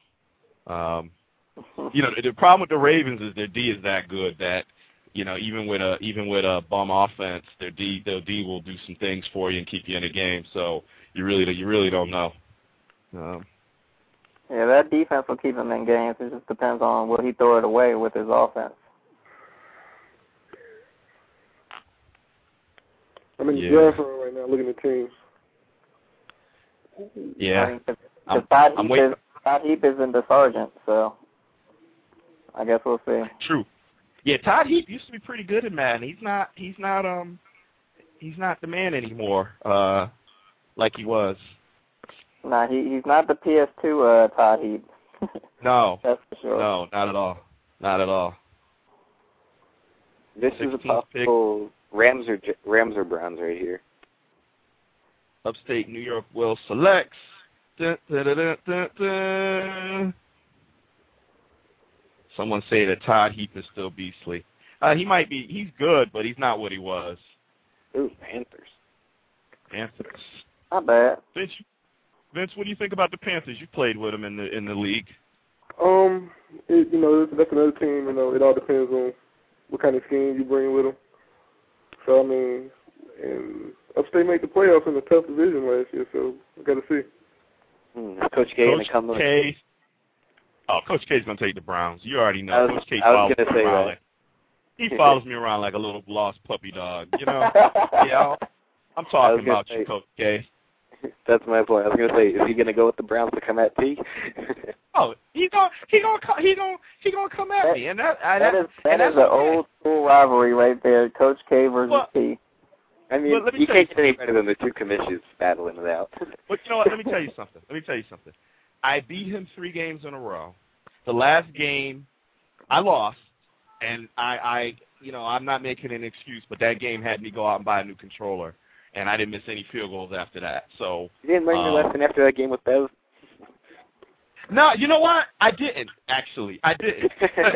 The problem with the Ravens is their D is that good that even with a bum offense, their D will do some things for you and keep you in the game. So you really don't know. Yeah, that defense will keep him in games. It just depends on will he throw it away with his offense. I'm in the draft room right now looking at teams. Yeah. Todd Heap is in the Sergeant, so I guess we'll see. True. Yeah, Todd Heap used to be pretty good in Madden. He's not the man anymore. like he was. Nah, he's not the PS2 Todd Heap. No. That's for sure. No, not at all. Not at all. This is a possible Rams or Browns right here. Upstate New York will selects. Dun, dun, dun, dun, dun, dun. Someone say that Todd Heap is still beastly. He might be. He's good, but he's not what he was. Ooh, Panthers. Panthers. Not bad. Vince, what do you think about the Panthers? You played with them in the league. That's another team. You know, it all depends on what kind of scheme you bring with them. So I mean, and Upstate made the playoffs in a tough division last year, so we got to see. Coach K gonna come in. Coach K's gonna take the Browns. You already know. Coach K he follows me around like a little lost puppy dog. You know. Yeah, I'm talking about you, Coach K. That's my point. I was gonna say, is he gonna go with the Browns to come at T? He's gonna come at me, and that is an old school rivalry right there, Coach K versus T. I mean, you can't get any better than the two commissions battling it out. But you know what? Let me tell you something. I beat him 3 games in a row. The last game, I lost, and I'm not making an excuse, but that game had me go out and buy a new controller, and I didn't miss any field goals after that. So you didn't learn your lesson after that game with Bev? No, you know what? I didn't, actually. I didn't.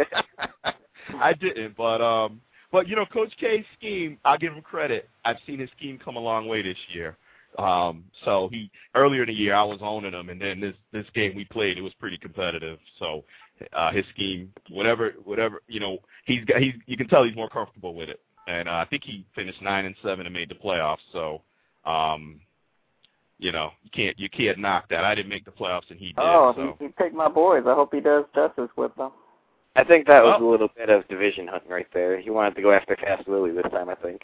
But you know, Coach K's scheme, I'll give him credit. I've seen his scheme come a long way this year. So earlier in the year I was owning him, and then this game we played, it was pretty competitive. So his scheme, whatever, you know, you can tell he's more comfortable with it. And I think he finished 9-7 and made the playoffs. So you know, you can't knock that. I didn't make the playoffs and he did. He picked my boys. I hope he does justice with them. I think that was a little bit of division hunting right there. He wanted to go after Cass Lily this time, I think.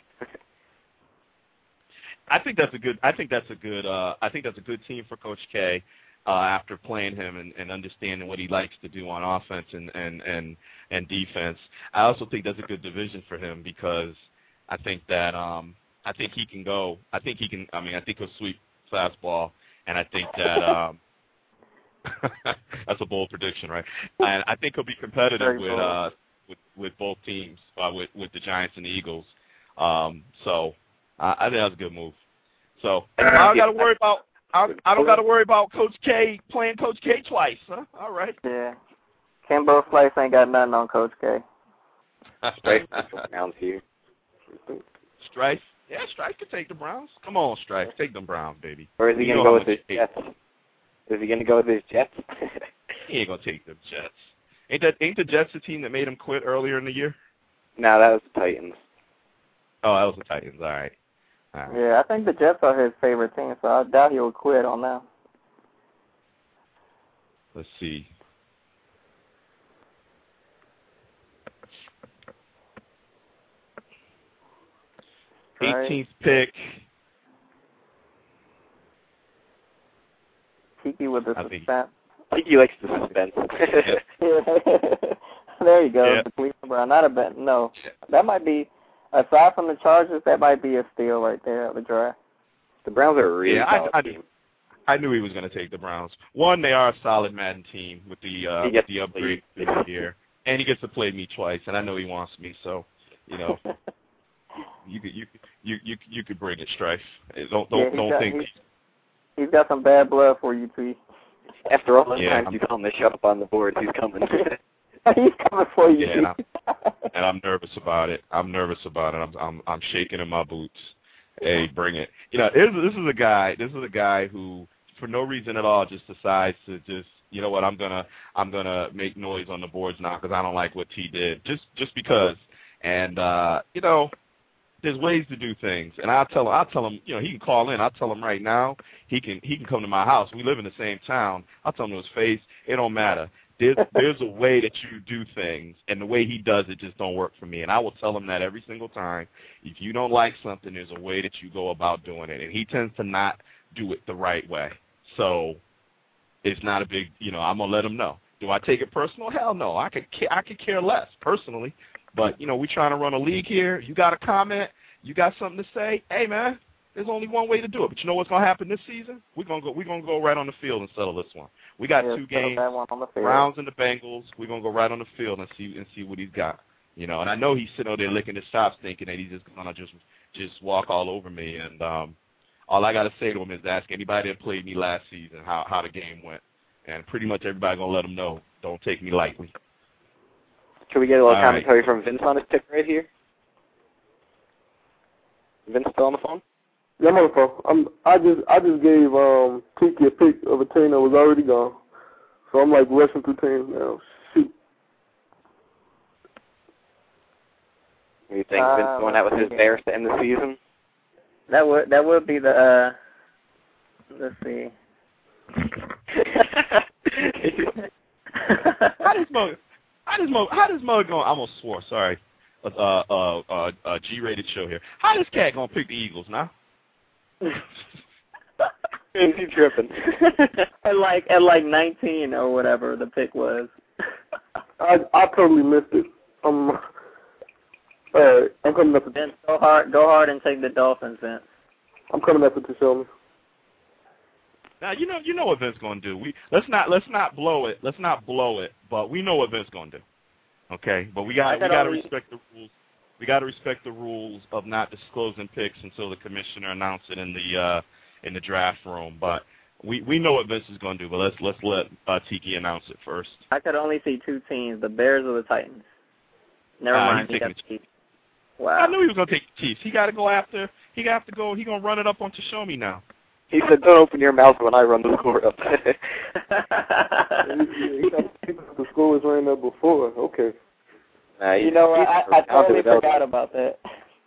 I think that's a good team for Coach K after playing him and understanding what he likes to do on offense and defense. I also think that's a good division for him because I think that I think he'll sweep fastball, and I think that that's a bold prediction, right? And I think he'll be competitive with both teams, with the Giants and the Eagles. So I think that's a good move. So I don't got to worry about Coach K playing Coach K twice, huh? All right. Yeah. Kimbo Slice ain't got nothing on Coach K. Strife Browns here. Strife? Yeah, Strife can take the Browns. Come on, Strife. Take them Browns, baby. Or is he going to go with his Jets? Is he going to go with his Jets? He ain't going to take the Jets. Ain't the Jets the team that made him quit earlier in the year? No, that was the Titans. Oh, that was the Titans. All right. Yeah, I think the Jets are his favorite team, so I doubt he will quit on that. Let's see. Right. 18th pick. Tiki with the suspense. Tiki likes the suspense. There you go. Yeah. The Cleveland Brown. Not a bet. No. That might be, aside from the Chargers, that might be a steal right there at the draft. The Browns are a really solid team. I knew he was going to take the Browns. One, they are a solid Madden team with the upgrade this year. And he gets to play me twice, and I know he wants me, so, you know. You could bring it, Strife. Don't think he's got some bad blood for you, T. After all the times you tell him to shut up on the board, he's coming. He's coming for you. Yeah, and I'm nervous about it. I'm shaking in my boots. Hey, bring it. You know, this is a guy who, for no reason at all, just decides to you know what, I'm gonna make noise on the boards now because I don't like what T did. Just because. And you know, there's ways to do things, and I'll tell him, you know, he can call in. I'll tell him right now, he can come to my house. We live in the same town. I'll tell him to his face, it don't matter. There's a way that you do things, and the way he does it just don't work for me. And I will tell him that every single time. If you don't like something, there's a way that you go about doing it, and he tends to not do it the right way. So it's not a big, you know, I'm gonna let him know. Do I take it personal? Hell no. I could care less personally. But, you know, we're trying to run a league here. You got a comment? You got something to say? Hey, man, There's only one way to do it. But you know what's gonna happen this season? We're gonna go right on the field and settle this one. We got 2 games, Browns and the Bengals. We're gonna go right on the field and see what he's got. You know, and I know he's sitting over there licking his chops, thinking that he's just gonna just walk all over me. And all I gotta say to him is ask anybody that played me last season how the game went, and pretty much everybody gonna let him know. Don't take me lightly. Can we get a little commentary from Vince on his pick right here? Vince still on the phone? Yeah, I'm on the phone. I just gave Tiki a pick of a team that was already gone, so I'm like rushing through teams now. Shoot. Do you think Vince going out with his Bears to end the season? That would be the let's see. How does Mo go? I almost swore. Sorry. A G-rated show here. How this cat gonna pick the Eagles now? Is he tripping? at like 19 or whatever the pick was. I totally missed it. I'm coming up to Vince, go hard and take the Dolphins, Vince. I'm coming up to show me. Now you know what Vince's gonna do. Let's not blow it. Let's not blow it. But we know what Vince's gonna do. Okay, but we gotta respect the rules. We gotta respect the rules of not disclosing picks until the commissioner announces it in the draft room. But we know what Vince is gonna do. But let's let Tiki announce it first. I could only see 2 teams: the Bears or the Titans. Never mind. He got the Chiefs. Wow. I knew he was gonna take the Chiefs. He gotta go after. He gonna run it up on Shomi now. He said, "Don't open your mouth when I run the score up." The score was ran up before. Okay. You know what? I totally forgot about that.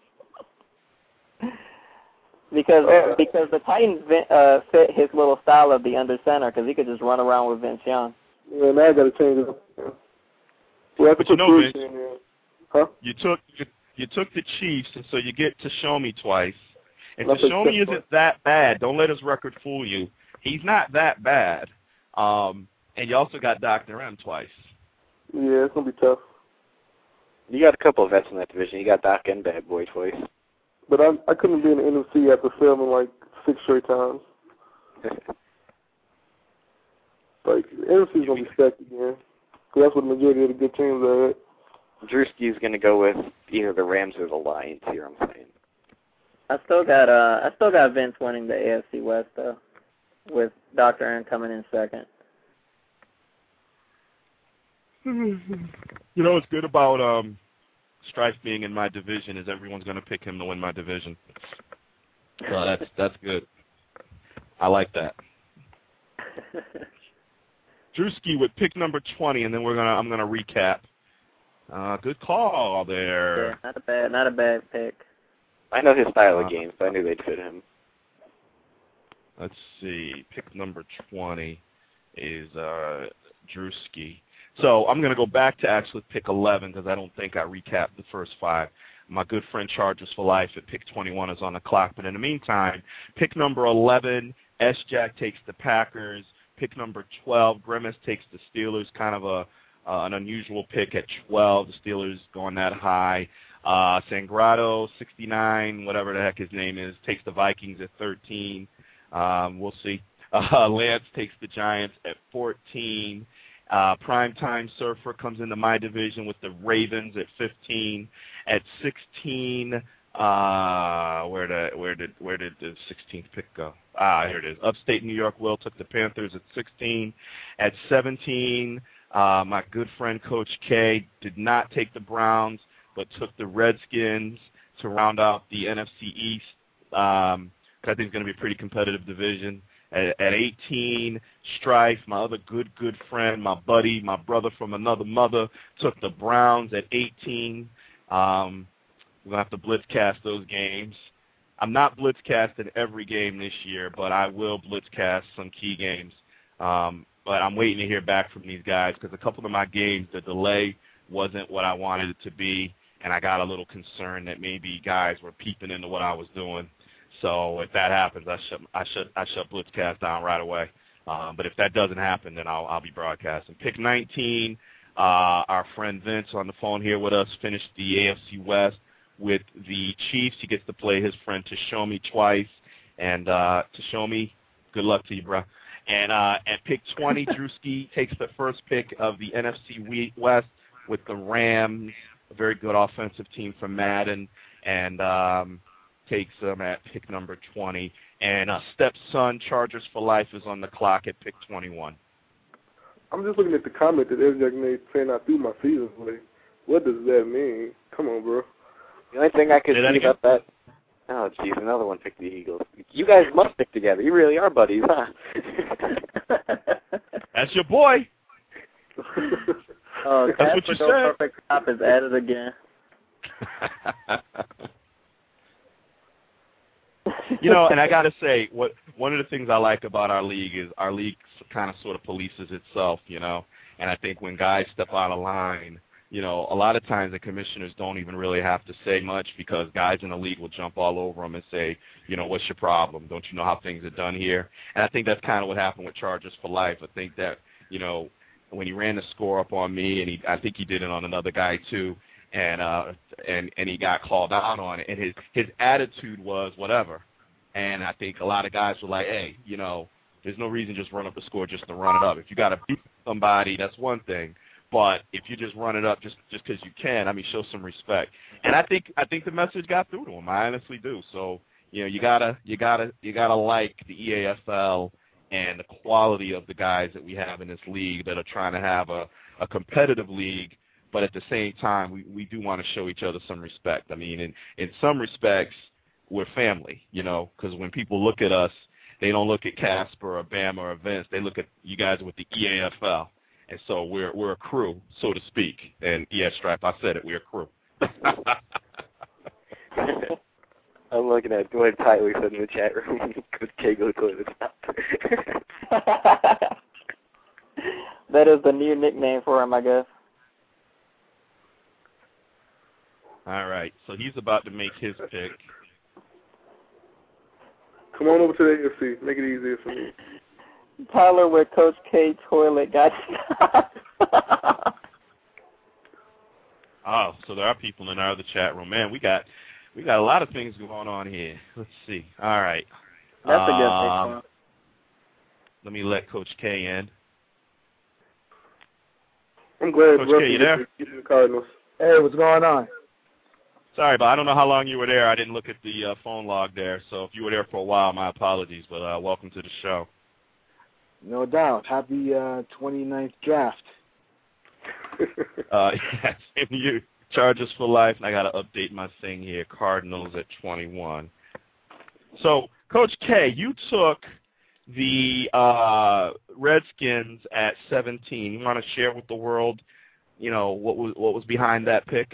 because the Titans fit his little style of the under center, because he could just run around with Vince Young. Yeah, now I got to change it up. Well, but you know, Vince, huh? You took the Chiefs, and so you get Shomi twice. And Shomi isn't that bad. Don't let his record fool you. He's not that bad. And you also got Dr. M twice. Yeah, it's going to be tough. You got a couple of vets in that division. You got Doc and Bad Boy twice. But I couldn't be in the NFC after failing like 6 straight times. Like, the NFC's going to be stacked again. Because that's what the majority of the good teams are at. Drewski's going to go with either the Rams or the Lions here, I'm saying. I still got Vince winning the AFC West, though, with Dr. Aaron coming in second. You know what's good about Strife being in my division is everyone's going to pick him to win my division. So that's good. I like that. Drewski with pick number 20, and then I'm gonna recap. Good call there. Yeah, not a bad pick. I know his style of game, so I knew they'd fit him. Let's see. Pick number 20 is Drewski. So I'm going to go back to actually pick 11 because I don't think I recapped the first 5. My good friend Chargers for Life at pick 21 is on the clock. But in the meantime, pick number 11, S-Jack takes the Packers. Pick number 12, Grimace takes the Steelers. Kind of an unusual pick at 12. The Steelers going that high. Sangrado, 69, whatever the heck his name is, takes the Vikings at 13. We'll see. Lance takes the Giants at 14. Primetime Surfer comes into my division with the Ravens at 15. At 16, where did the 16th pick go? Here it is. Upstate New York Will took the Panthers at 16. At 17, my good friend Coach K did not take the Browns, but took the Redskins to round out the NFC East. I think it's going to be a pretty competitive division. At 18, Strife, my other good friend, my buddy, my brother from another mother, took the Browns at 18. We're going to have to blitzcast those games. I'm not blitzcasting every game this year, but I will blitzcast some key games. But I'm waiting to hear back from these guys because a couple of my games, the delay wasn't what I wanted it to be, and I got a little concerned that maybe guys were peeping into what I was doing. So if that happens, I shut blitzcast down right away. But if that doesn't happen, then I'll be broadcasting. Pick 19, our friend Vince on the phone here with us finished the AFC West with the Chiefs. He gets to play his friend Shomi twice. And to show me, good luck to you, bro. And at pick 20, Drewski takes the first pick of the NFC West with the Rams, a very good offensive team from Madden, and takes them at pick number 20. And stepson, Chargers for life, is on the clock at pick 21. I'm just looking at the comment that Jack made saying I threw my season away. What does that mean? Come on, bro. The only thing I could see about that... Oh, jeez, another one picked the Eagles. You guys must stick together. You really are buddies, huh? That's your boy. Oh, that's what you said. Perfect Stop is added again. You know, and I got to say, one of the things I like about our league is our league kind of sort of polices itself, you know. And I think when guys step out of line, you know, a lot of times the commissioners don't even really have to say much because guys in the league will jump all over them and say, you know, what's your problem? Don't you know how things are done here? And I think that's kind of what happened with Chargers for life. I think that, you know, when he ran the score up on me, and I think he did it on another guy too, and he got called out on it, and his attitude was whatever. And I think a lot of guys were like, hey, you know, there's no reason just run up the score just to run it up. If you got to beat somebody, that's one thing. But if you just run it up just because you can, I mean, show some respect. And I think the message got through to him. I honestly do. So, you know, you gotta like the EAFL and the quality of the guys that we have in this league that are trying to have a competitive league, but at the same time, we do want to show each other some respect. I mean, in some respects, we're family, you know, because when people look at us, they don't look at Casper or Bama or Vince. They look at you guys with the EAFL. And so we're a crew, so to speak. And, yeah, Stripe, I said it. We're a crew. I'm looking at Dwight Tyler said in the chat room, Coach K go to the top. That is the new nickname for him, I guess. All right. So he's about to make his pick. Come on over to the AFC. Make it easier for me. Tyler with Coach K toilet got Oh, so there are people in our other chat room. Man, we got a lot of things going on here. Let's see. All right. That's a good pick. Let me let Coach K in. I'm glad Coach K, you there? The Cardinals. Hey, what's going on? Sorry, but I don't know how long you were there. I didn't look at the phone log there. So if you were there for a while, my apologies. But welcome to the show. No doubt. Happy 29th draft. Yeah, same to you. Chargers for life. And I got to update my thing here. Cardinals at 21. So, Coach K, you took the Redskins at 17. You want to share with the world, you know, what was behind that pick?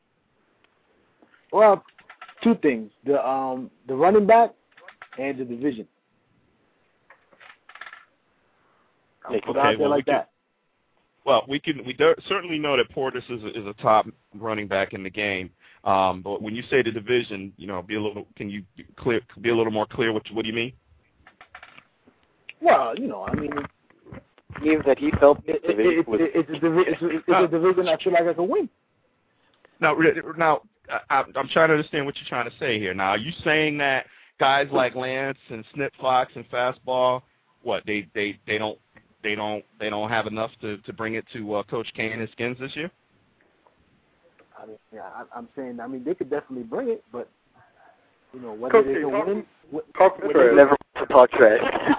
Well, two things: the running back and the division. Put out there like that. Well, we certainly know that Portis is a top running back in the game. But when you say the division, you know, can you be a little more clear? What do you mean? Well, you know, I mean, it means that he felt it's a division I feel like I can win. Now, I'm trying to understand what you're trying to say here. Now, are you saying that guys like Lance and Snip Fox and Fastball, what they don't have enough to bring it to Coach K and his Skins this year? I mean, yeah, I'm saying, I mean, they could definitely bring it, but you know whether they can win. Never to talk trash.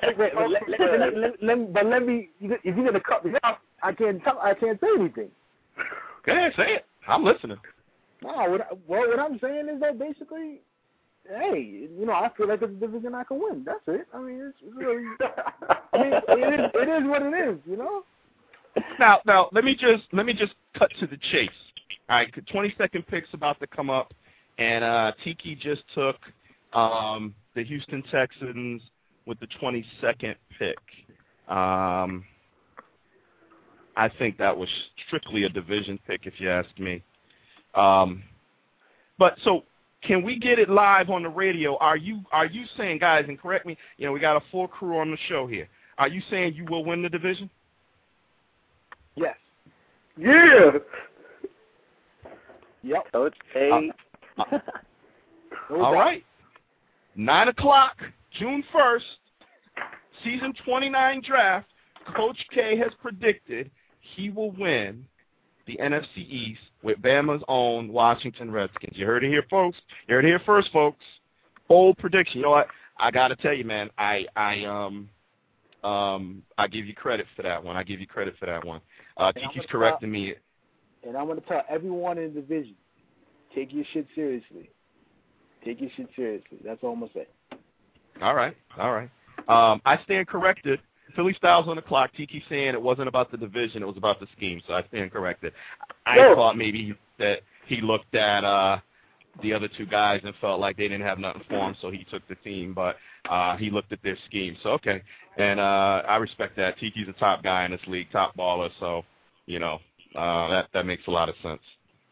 But let me. If you're gonna cut me off, I can't say anything. Okay, say it. I'm listening. No, what I'm saying is that basically, hey, you know, I feel like it's a division I can win. That's it. I mean, it's really. I mean, it is what it is, you know. Now, let me just cut to the chase. All right, 22nd pick's about to come up, and Tiki just took the Houston Texans with the 22nd pick. I think that was strictly a division pick, if you ask me. But so, can we get it live on the radio? Are you saying, guys, and correct me, you know, we got a full crew on the show here. Are you saying you will win the division? Yes. Yeah. Yep. Coach K. All right. 9 o'clock, June 1st, season 29 draft, Coach K has predicted he will win the NFC East with Bama's own Washington Redskins. You heard it here, folks. You heard it here first, folks. Bold prediction. You know what? I got to tell you, man, I give you credit for that one. Tiki's correcting me. And I'm going to tell everyone in the division, take your shit seriously. That's all I'm going to say. All right. I stand corrected. Philly Styles on the clock. Tiki saying it wasn't about the division, it was about the scheme, so I stand corrected. I thought maybe that he looked at the other two guys and felt like they didn't have nothing for him, so he took the team, but he looked at their scheme. So, okay. And I respect that. Tiki's a top guy in this league, top baller, so, that makes a lot of sense.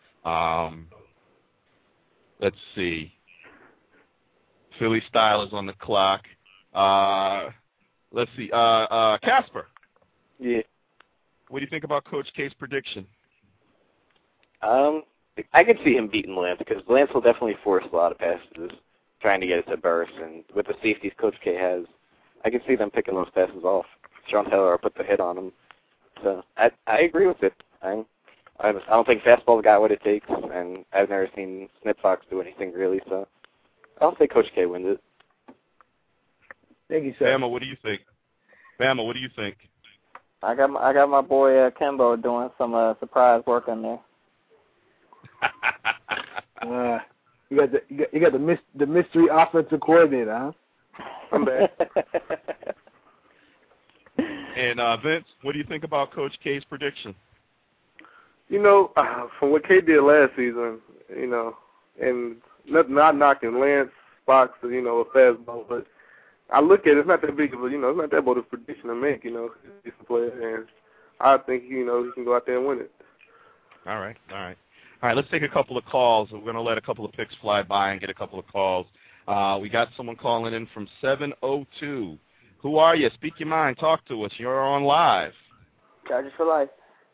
Let's see. Philly Style is on the clock. Let's see. Casper. Yeah. What do you think about Coach K's prediction? I could see him beating Lance because Lance will definitely force a lot of passes, trying to get it to Burris. And with the safeties Coach K has, I can see them picking those passes off. Sean Taylor will put the hit on him. So I agree with it. I don't think fastball's got what it takes, and I've never seen Snip Fox do anything really. So I'll say Coach K wins it. Thank you, sir. Bama, what do you think? I got my boy Kembo doing some surprise work in there. You got the mystery offensive coordinator, huh? I'm back. And Vince, what do you think about Coach K's prediction? From what K did last season, and not knocking Lance, Fox, a fastball, but I look at it, it's not that big of a, it's not that bold of a prediction to make, he's a player, and I think, he can go out there and win it. All right, let's take a couple of calls. We're going to let a couple of picks fly by and get a couple of calls. We got someone calling in from 702. Who are you? Speak your mind. Talk to us. You're on live. Chargers for life.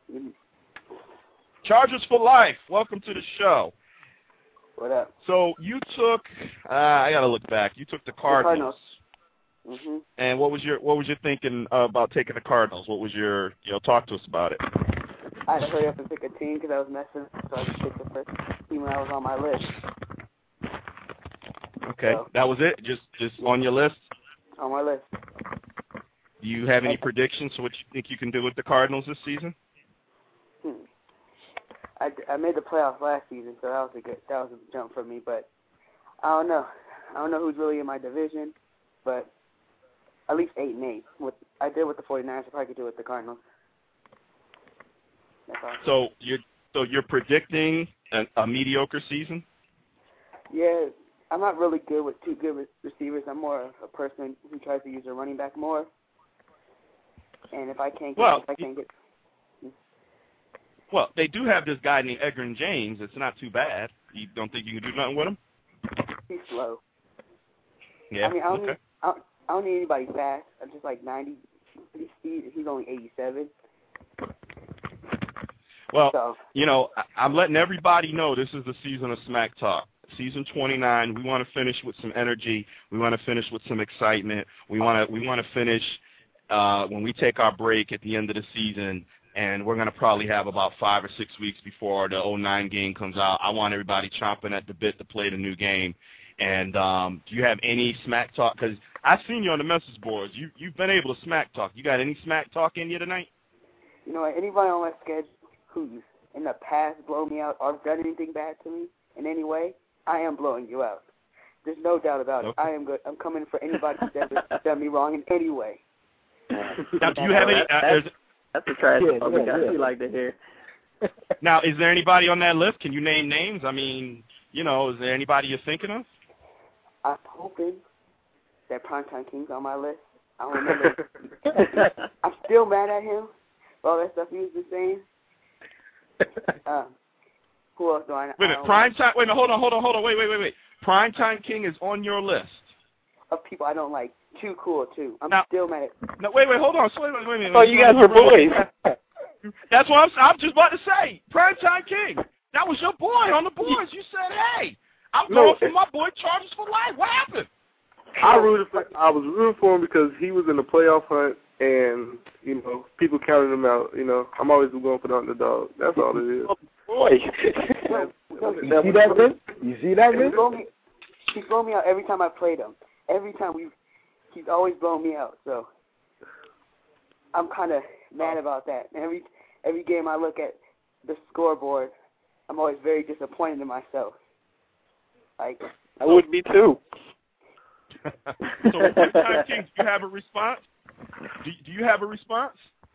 Chargers for life. Welcome to the show. What up? So you took, I got to look back. You took the Cardinals. Mm-hmm. And what was your thinking about taking the Cardinals? What was your, talk to us about it. I had to hurry up and pick a team because I was messing, so I just picked the first team when I was on my list. Okay, so, that was it? Just on your list? On my list. Do you have any predictions for what you think you can do with the Cardinals this season? I made the playoffs last season, so that was a jump for me. But I don't know. I don't know who's really in my division, but at least 8-8. What I did with the 49ers, I probably could do with the Cardinals. So you're predicting a mediocre season? Yeah, I'm not really good with two good receivers. I'm more a person who tries to use a running back more. And if I can't get. Well, they do have this guy named Edgerrin James. It's not too bad. You don't think you can do nothing with him? He's slow. Yeah. I mean, I don't need anybody fast. I'm just like 90. He's only 87. Well, so, I'm letting everybody know this is the season of Smack Talk. Season 29. We want to finish with some energy. We want to finish with some excitement. We want to finish when we take our break at the end of the season. And we're going to probably have about 5 or 6 weeks before the 09 game comes out. I want everybody chomping at the bit to play the new game. And do you have any smack talk? Because I've seen you on the message boards. You've been able to smack talk. You got any smack talk in you tonight? Anybody on my schedule who's in the past blown me out or done anything bad to me in any way, I am blowing you out. There's no doubt about it. I am good. I'm coming for anybody who's ever done me wrong in any way. Now, do you have any? That's the trash talk you like to hear. Now, is there anybody on that list? Can you name names? I mean, is there anybody you're thinking of? I'm hoping that Primetime King's on my list. I don't remember. I'm still mad at him for all that stuff he was just saying. Who else do I know? Wait a minute. Primetime. Wait a minute. Hold on. Wait. Primetime King is on your list. Of people I don't like. Too cool, too. I'm still mad at. No, wait, hold on. Wait a minute. Oh, you guys were boys. That's what I'm just about to say. Primetime King. That was your boy on the boards. You said, hey, I'm going for my boy Chargers for life. What happened? I was rooting for him because he was in the playoff hunt, and people counted him out. I'm always going for the underdog. That's all it is. Oh boy! You see that, Vince? You see that, Vince? He's blown me out every time I played him. Every time he's always blown me out. So I'm kind of mad about that. Every game I look at the scoreboard, I'm always very disappointed in myself. I would be too. So, Big Time Kings, do you have a response? Do you have a response?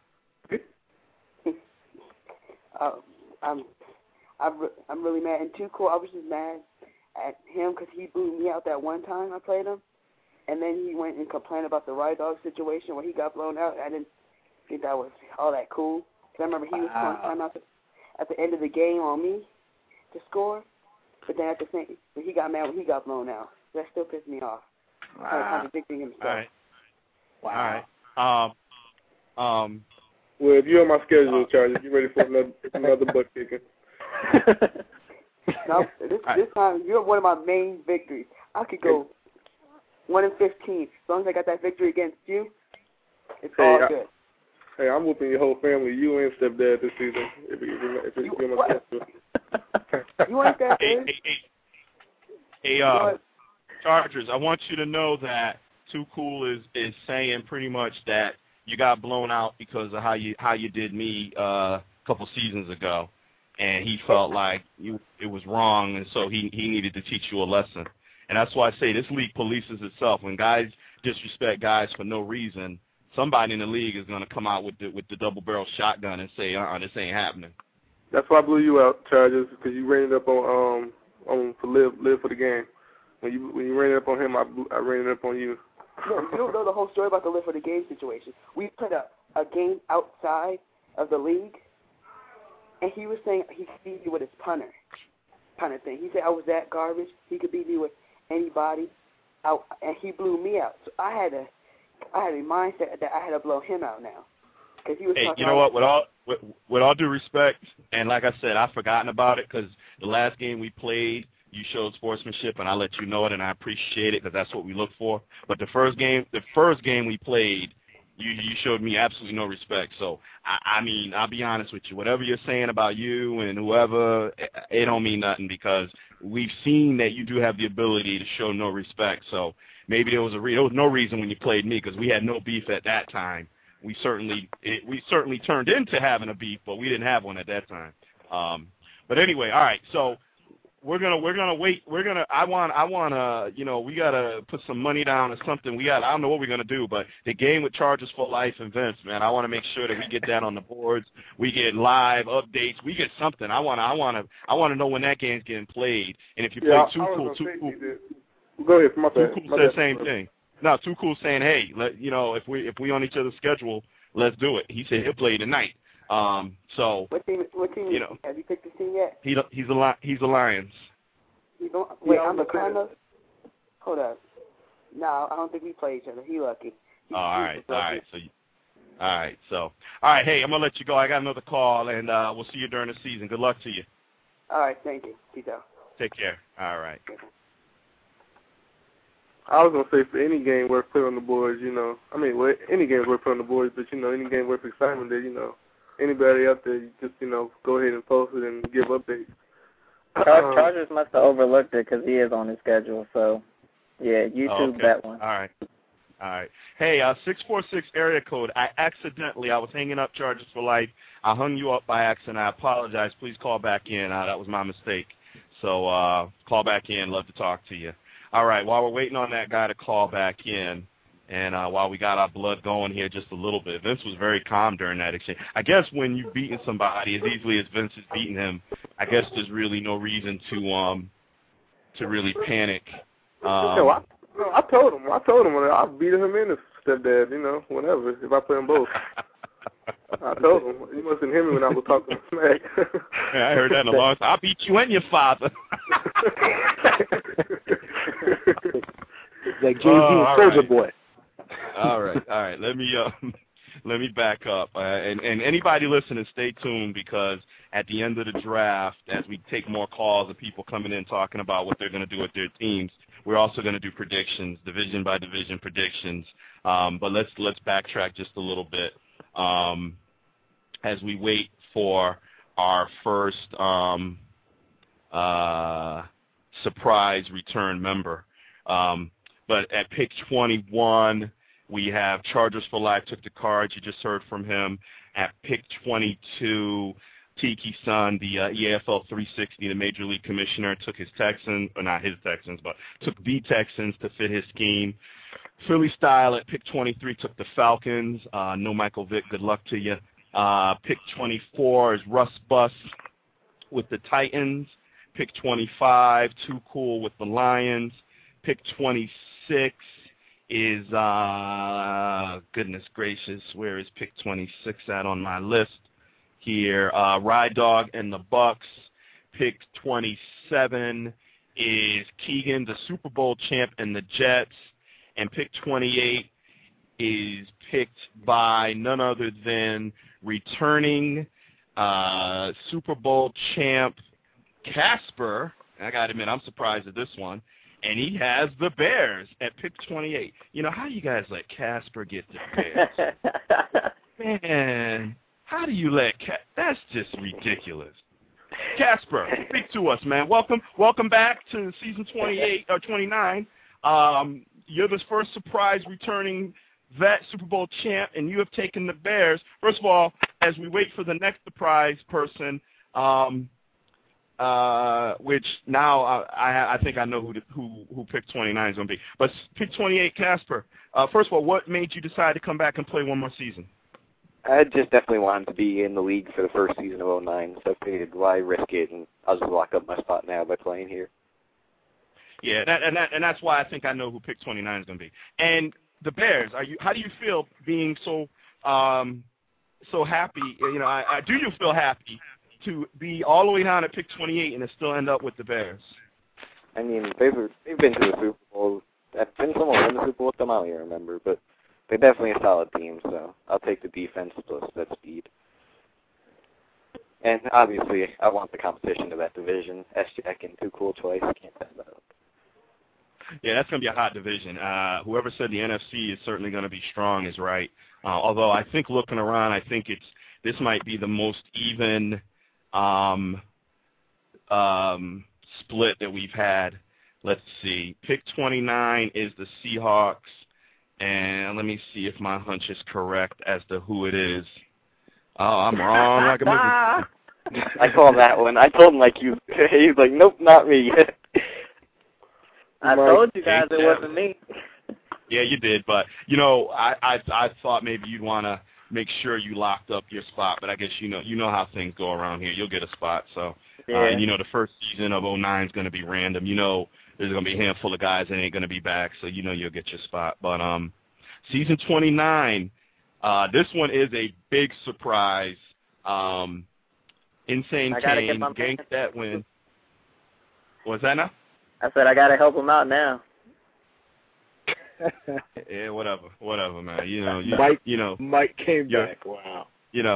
I'm really mad. And Too Cool, I was just mad at him because he blew me out that one time I played him, and then he went and complained about the Ride Dog situation where he got blown out. I didn't think that was all that cool. Because I remember he was trying to time out at the end of the game on me to score, but then he got mad when he got blown out. That still pissed me off. Kind of contradicting himself. All right. Wow. All right. Well, if you're on my schedule, Charlie, you ready for another butt kicking? No, this time you're one of my main victories. I could go 1-15 as long as I got that victory against you. It's all good. Hey, I'm whooping your whole family. You and stepdad this season. If it's on my schedule. You ain't that good. Hey, Chargers, I want you to know that Too Cool is saying pretty much that you got blown out because of how you did me a couple seasons ago, and he felt like it was wrong, and so he needed to teach you a lesson. And that's why I say this league polices itself. When guys disrespect guys for no reason, somebody in the league is going to come out with the double-barrel shotgun and say, this ain't happening. That's why I blew you out, Chargers, because you ran it up on for live for the game. When you ran it up on him, I ran it up on you. No, you don't know the whole story about the live for the game situation. We played a game outside of the league, and he was saying he could beat me with his punter kind of thing. He said I was that garbage. He could beat me with anybody, and he blew me out. So I had a mindset that I had to blow him out now. Cause he was hey, you know what? With all due respect, and like I said, I've forgotten about it because the last game we played, you showed sportsmanship, and I let you know it, and I appreciate it because that's what we look for. But the first game we played, you showed me absolutely no respect. So, I mean, I'll be honest with you. Whatever you're saying about you and whoever, it don't mean nothing because we've seen that you do have the ability to show no respect. So maybe there was no reason when you played me because we had no beef at that time. We certainly turned into having a beef, but we didn't have one at that time. But anyway, all right. So we're gonna wait. I wanna we gotta put some money down or something. I don't know what we're gonna do, but the game with Chargers for Life and Vince, man, I want to make sure that we get that on the boards. We get live updates. We get something. I wanna know when that game's getting played. And if you play Too Cool. Go ahead. My bad. Too Cool said the same thing. No, Too Cool saying, hey, if we on each other's schedule, let's do it. He said he'll play tonight. So what team? Have you picked the team yet? He's a Lions. Wait, I'm the Cardinals. Hold up. No, I don't think we play each other. He lucky. All right. So, hey, I'm gonna let you go. I got another call, and we'll see you during the season. Good luck to you. All right, thank you. Peace out. Take care. All right. I was gonna say for any game worth putting on the boards, any game worth putting on the boards, but any game worth excitement that anybody out there, you just go ahead and post it and give updates. Chargers must have overlooked it because he is on his schedule. So, yeah, YouTube that one. All right. Hey, 646 area code. I was hanging up Chargers for Life. I hung you up by accident. I apologize. Please call back in. That was my mistake. So call back in. Love to talk to you. All right, while we're waiting on that guy to call back in, and while we got our blood going here just a little bit, Vince was very calm during that exchange. I guess when you've beaten somebody as easily as Vince has beaten him, I guess there's really no reason to really panic. I told him I'll beat him in his stepdad, whatever, if I play them both. I told him. He mustn't hear me when I was talking smack. Yeah, I heard that in a long time. I'll beat you and your father. Like Jay-Z and Soulja Boy. All right. Let me let me back up. And anybody listening, stay tuned, because at the end of the draft, as we take more calls of people coming in talking about what they're going to do with their teams, we're also going to do predictions, division by division predictions. But let's backtrack just a little bit as we wait for our first surprise return member. But at pick 21, we have Chargers for Life took the Cards. You just heard from him. At pick 22, Tiki Sun, the EAFL 360, the Major League Commissioner, took his Texans, or not his Texans, but took the Texans to fit his scheme. Philly Style at pick 23 took the Falcons. No Michael Vick, good luck to you. Pick 24 is Russ Bus with the Titans. Pick 25, Too Cool with the Lions. Pick 26 is, goodness gracious, where is pick 26 at on my list here? Ride Dog and the Bucks. Pick 27 is Keegan, the Super Bowl champ, and the Jets. And pick 28 is picked by none other than returning Super Bowl champ Casper. I got to admit, I'm surprised at this one. And he has the Bears at pick 28. You know, how do you guys let Casper get the Bears? Man, how do you let that's just ridiculous. Casper, speak to us, man. Welcome back to season 28 or 29. You're the first surprise returning vet Super Bowl champ, and you have taken the Bears. First of all, as we wait for the next surprise person, which now I think I know who pick 29 is going to be. But pick 28, Casper. First of all, what made you decide to come back and play one more season? I just definitely wanted to be in the league for the first season of 09, so I figured why risk it, and I'll just lock up my spot now by playing here. Yeah, and that's why I think I know who pick 29 is going to be. And the Bears, how do you feel being so happy? You know, do you feel happy to be all the way down at pick 28 and to still end up with the Bears? I mean, they've been to the Super Bowl. Didn't someone win the Super Bowl with them? I don't even remember, but they're definitely a solid team, so I'll take the defense plus that speed. And obviously, I want the competition to that division. S-Jack and Too Cool twice. Can't pass that up. Yeah, that's going to be a hot division. Whoever said the NFC is certainly going to be strong is right. Although I think looking around, I think this might be the most even split that we've had. Let's see. Pick 29 is the Seahawks. And let me see if my hunch is correct as to who it is. Oh, I'm wrong. Like I called that one. I told him he's like, nope, not me. I told you guys it wasn't me. Yeah, you did, but you know, I thought maybe you'd want to make sure you locked up your spot, but I guess you know how things go around here. You'll get a spot, so yeah. And you know the first season of 09 is going to be random. You know, there's going to be a handful of guys that ain't going to be back, so you know you'll get your spot. But season 29, this one is a big surprise. Insane Kane ganked that win. What's that now? I said I gotta help him out now. Yeah, whatever, man. Mike came back. Wow.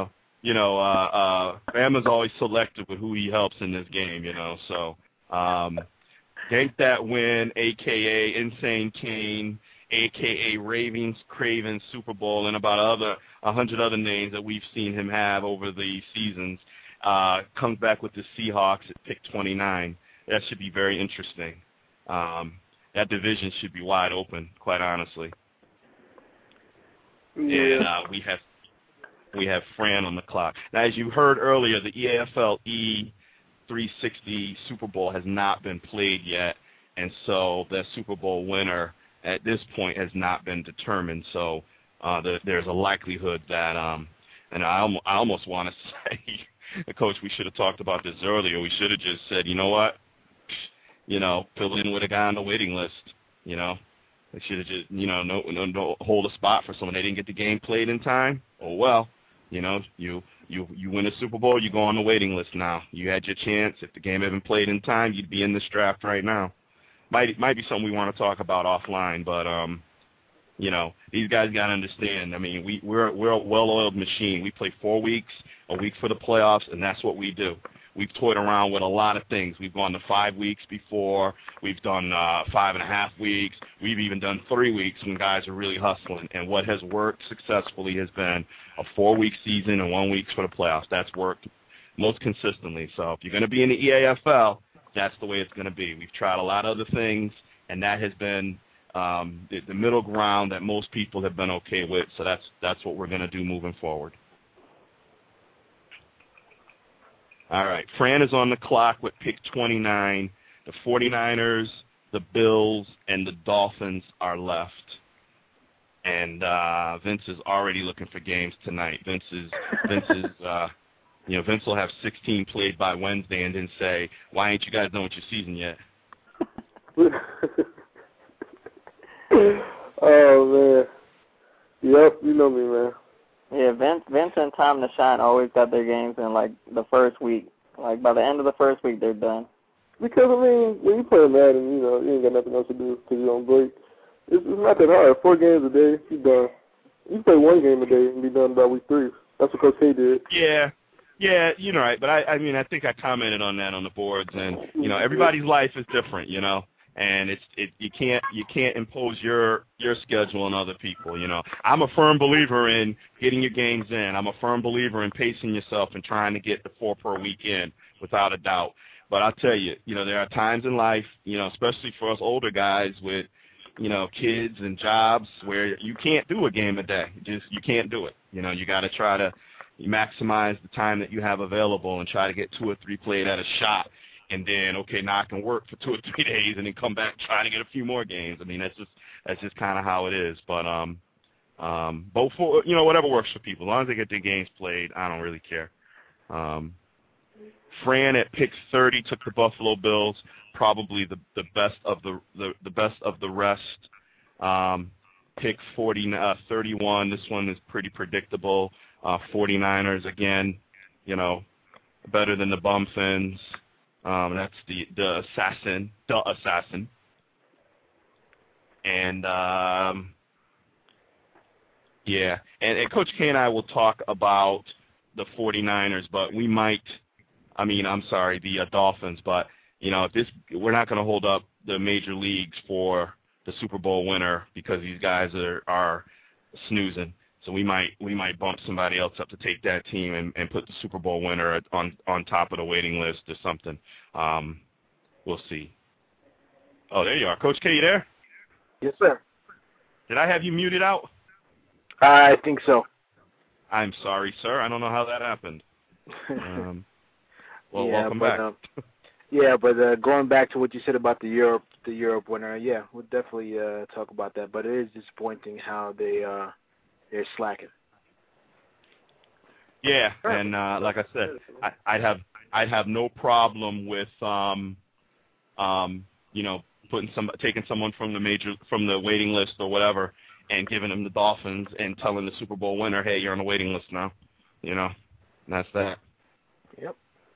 Bama's always selective with who he helps in this game. So ganked that win, aka Insane Kane, aka Ravens Cravens Super Bowl, and about 100 other names that we've seen him have over the seasons. Comes back with the Seahawks at pick 29. That should be very interesting. That division should be wide open, quite honestly. Yeah. And we have Fran on the clock. Now, as you heard earlier, the EAFL E360 Super Bowl has not been played yet, and so the Super Bowl winner at this point has not been determined. So there's a likelihood that, and I almost want to say, Coach, we should have talked about this earlier. We should have just said, you know what? Fill in with a guy on the waiting list. They should have just, no hold a spot for someone. They didn't get the game played in time. Oh well, you win a Super Bowl, you go on the waiting list now. You had your chance. If the game had been played in time, you'd be in this draft right now. Might be something we want to talk about offline, but You know, these guys got to understand. I mean, we're a well-oiled machine. We play 4 weeks, a week for the playoffs, and that's what we do. We've toyed around with a lot of things. We've gone to 5 weeks before. We've done 5.5 weeks. We've even done 3 weeks when guys are really hustling. And what has worked successfully has been a 4-week season and 1 week for the playoffs. That's worked most consistently. So if you're going to be in the EAFL, that's the way it's going to be. We've tried a lot of other things, and that has been the middle ground that most people have been okay with. So that's what we're going to do moving forward. All right, Fran is on the clock with pick 29. The 49ers, the Bills, and the Dolphins are left. And Vince is already looking for games tonight. Vince will have 16 played by Wednesday and then say, "Why ain't you guys done with your season yet?" Oh, man. Yep, you know me, man. Yeah, Vince and Tom the Shine always got their games in, like, the first week. Like, by the end of the first week, they're done. Because, I mean, when you play Madden, you know, you ain't got nothing else to do because you're on break. It's not that hard. 4 games a day, you're done. You play 1 game a day and be done by week 3. That's what Coach K did. Yeah, you're right. But, I mean, I think I commented on that on the boards. And, you know, everybody's life is different, you know. And you can't impose your schedule on other people. You know, I'm a firm believer in getting your games in. I'm a firm believer in pacing yourself and trying to get the 4 per week in, without a doubt. But I'll tell you, you know, there are times in life, you know, especially for us older guys with, you know, kids and jobs, where you can't do a game a day. You can't do it. You know, you got to try to maximize the time that you have available and try to get 2 or 3 played at a shot. And then, okay, now I can work for 2 or 3 days and then come back trying to get a few more games. I mean, that's just kind of how it is. But both for, you know, whatever works for people. As long as they get their games played, I don't really care. Fran at pick 30 took the Buffalo Bills, probably the best of the rest. Pick 31. This one is pretty predictable. 49ers again, you know, better than the Bum Fins. That's the assassin. And, yeah. And Coach K and I will talk about the 49ers, but we might, the Dolphins, but, you know, we're not going to hold up the major leagues for the Super Bowl winner because these guys are snoozing. So we might bump somebody else up to take that team and put the Super Bowl winner on top of the waiting list or something. We'll see. Oh, there you are. Coach K, you there? Yes, sir. Did I have you muted out? I think so. I'm sorry, sir. I don't know how that happened. Well, yeah, welcome back. But going back to what you said about the Europe winner, yeah, we'll definitely talk about that. But it is disappointing how they're slacking. Yeah, and like I said, I'd have no problem with you know, taking someone from the waiting list or whatever and giving them the Dolphins and telling the Super Bowl winner, hey, you're on the waiting list now. You know, and that's that. Yep.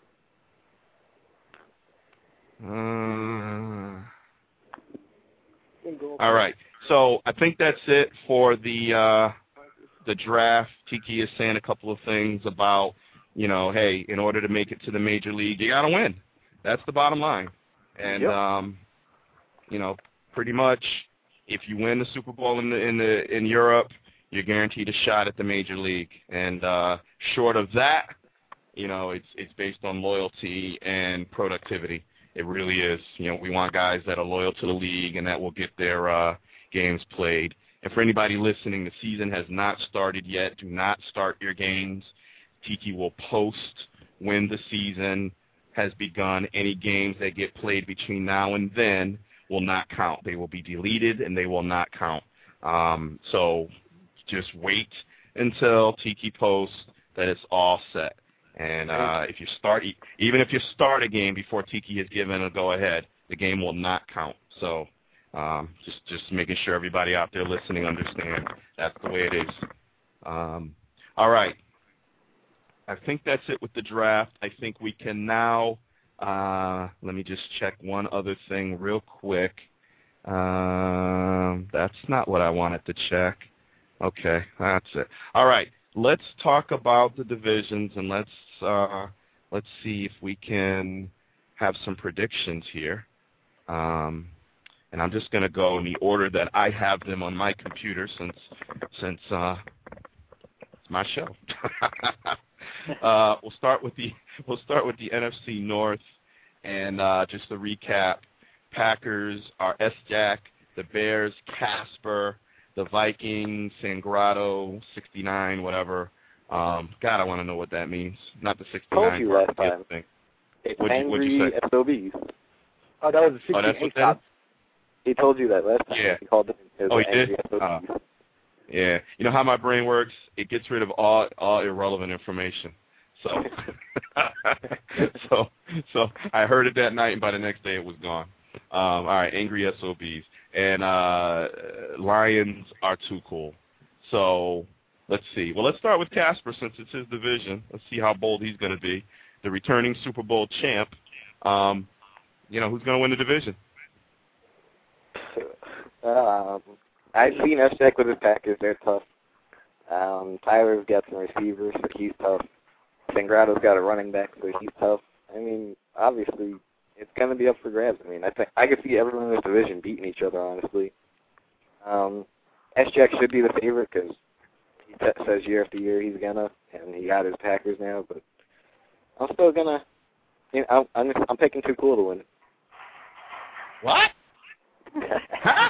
All right. So I think that's it for the draft. Tiki is saying a couple of things about, you know, hey, in order to make it to the major league, you got to win. That's the bottom line. And you know, pretty much, if you win the Super Bowl in Europe, you're guaranteed a shot at the major league. And short of that, you know, it's based on loyalty and productivity. It really is. You know, we want guys that are loyal to the league and that will get their games played. And for anybody listening, the season has not started yet. Do not start your games. Tiki will post when the season has begun. Any games that get played between now and then will not count. They will be deleted and they will not count. So just wait until Tiki posts that it's all set. And if you start a game before Tiki has given a go-ahead, the game will not count. So just making sure everybody out there listening understands that's the way it is. All right. I think that's it with the draft. I think we can now let me just check one other thing real quick. That's not what I wanted to check. Okay, that's it. All right, let's talk about the divisions, and let's see if we can have some predictions here. And I'm just going to go in the order that I have them on my computer since it's my show. We'll start with the NFC North, and just to recap: Packers are S-Jack, the Bears Casper, the Vikings Sangrado 69 whatever. God, I want to know what that means. Not the 69 told you part, last time. thing. It's What'd angry you say? SOBs. Oh, that was the 68 that's what that top. is? He told you that last time. Yeah. He called them. Oh, he did? SOBs. Yeah. You know how my brain works? It gets rid of all irrelevant information. So, so I heard it that night, and by the next day it was gone. All right, angry SOBs. And Lions are too cool. So let's see. Well, let's start with Casper since it's his division. Let's see how bold he's going to be. The returning Super Bowl champ. Who's going to win the division? I've seen S-Jack with his Packers. They're tough. Tyler's got some receivers, so he's tough. Sangrado's got a running back, so he's tough. I mean, obviously, it's going to be up for grabs. I mean, I could see everyone in this division beating each other, honestly. S-Jack should be the favorite because he says year after year he's going to, and he got his Packers now, but I'm still going to, I'm picking Too Cool to win. What? Huh?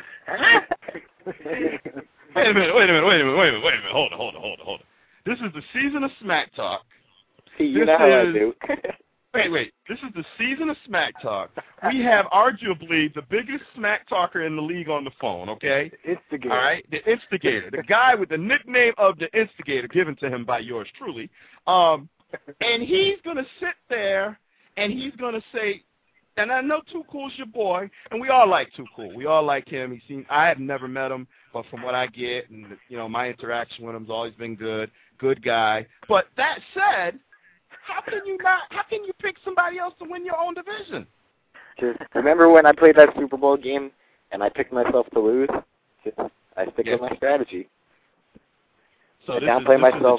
Wait a minute. Hold on. This is the season of Smack Talk. See, you know how I do. Wait. This is the season of Smack Talk. We have arguably the biggest smack talker in the league on the phone, okay? Instigator. All right? The Instigator. The guy with the nickname of the Instigator given to him by yours truly. And he's going to sit there and he's going to say, and I know Too Cool's your boy, and we all like Too Cool. We all like him. I have never met him, but from what I get, and my interaction with him's always been good guy. But that said, how can you pick somebody else to win your own division? Just remember when I played that Super Bowl game and I picked myself to lose? I stick with my strategy. So this is a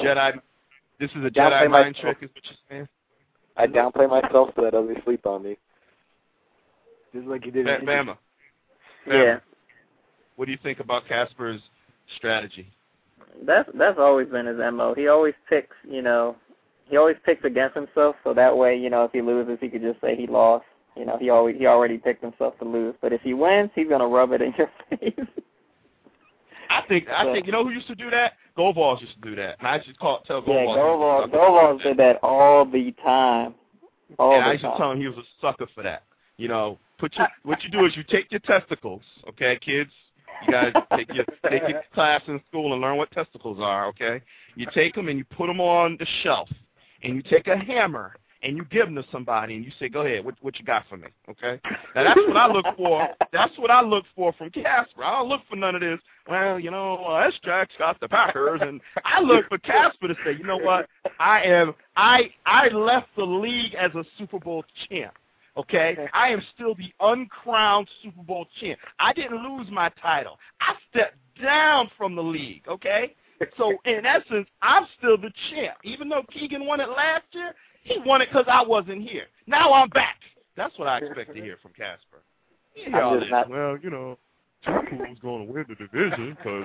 Jedi mind trick, is what you're saying? I downplay myself so that others sleep on me. Just like you did. Bama. Yeah. What do you think about Casper's strategy? That's always been his MO. He always picks, he always picks against himself, so that way, if he loses, he could just say he lost. He already picked himself to lose. But if he wins, he's gonna rub it in your face. I think who used to do that? Goldballs used to do that. And I just tell Goldballs. Yeah, Goldballs did that all the time. I used to tell him he was a sucker for that. What you do is you take your testicles, okay, kids? You guys take your class in school and learn what testicles are, okay? You take them and you put them on the shelf, and you take a hammer and you give them to somebody and you say, "Go ahead, what you got for me?" Okay? Now that's what I look for. That's what I look for from Casper. I don't look for none of this. Well, S-Jack's got the Packers, and I look for Casper to say, you know what? I left the league as a Super Bowl champ. Okay? I am still the uncrowned Super Bowl champ. I didn't lose my title. I stepped down from the league, okay? So, in essence, I'm still the champ. Even though Keegan won it last year, he won it because I wasn't here. Now I'm back. That's what I expect to hear from Casper. Well, Too Cool's going to win the division because,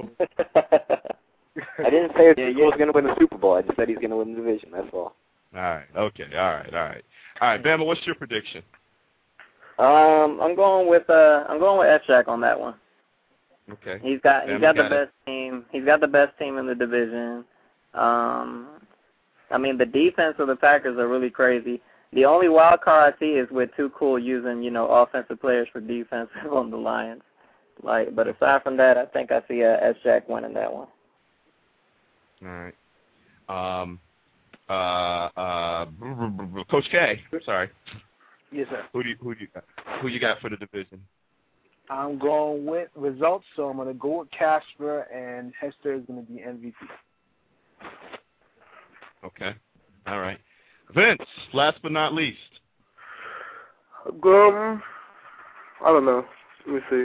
I didn't say Too Cool's going to win the Super Bowl. I just said he's going to win the division. That's all. All right. Okay. All right. All right, Bama, what's your prediction? I'm going with S-Jack on that one. Okay. He's got the best team. He's got the best team in the division. The defense of the Packers are really crazy. The only wild card I see is with Too Cool using, offensive players for defense on the Lions. But aside from that, I think I see S-Jack winning that one. All right. Coach K. Sorry. Yes, sir. Who you got for the division? I'm going with results, so I'm going to go with Casper, and Hester is going to be MVP. Okay. All right. Vince, last but not least. I don't know. Let me see.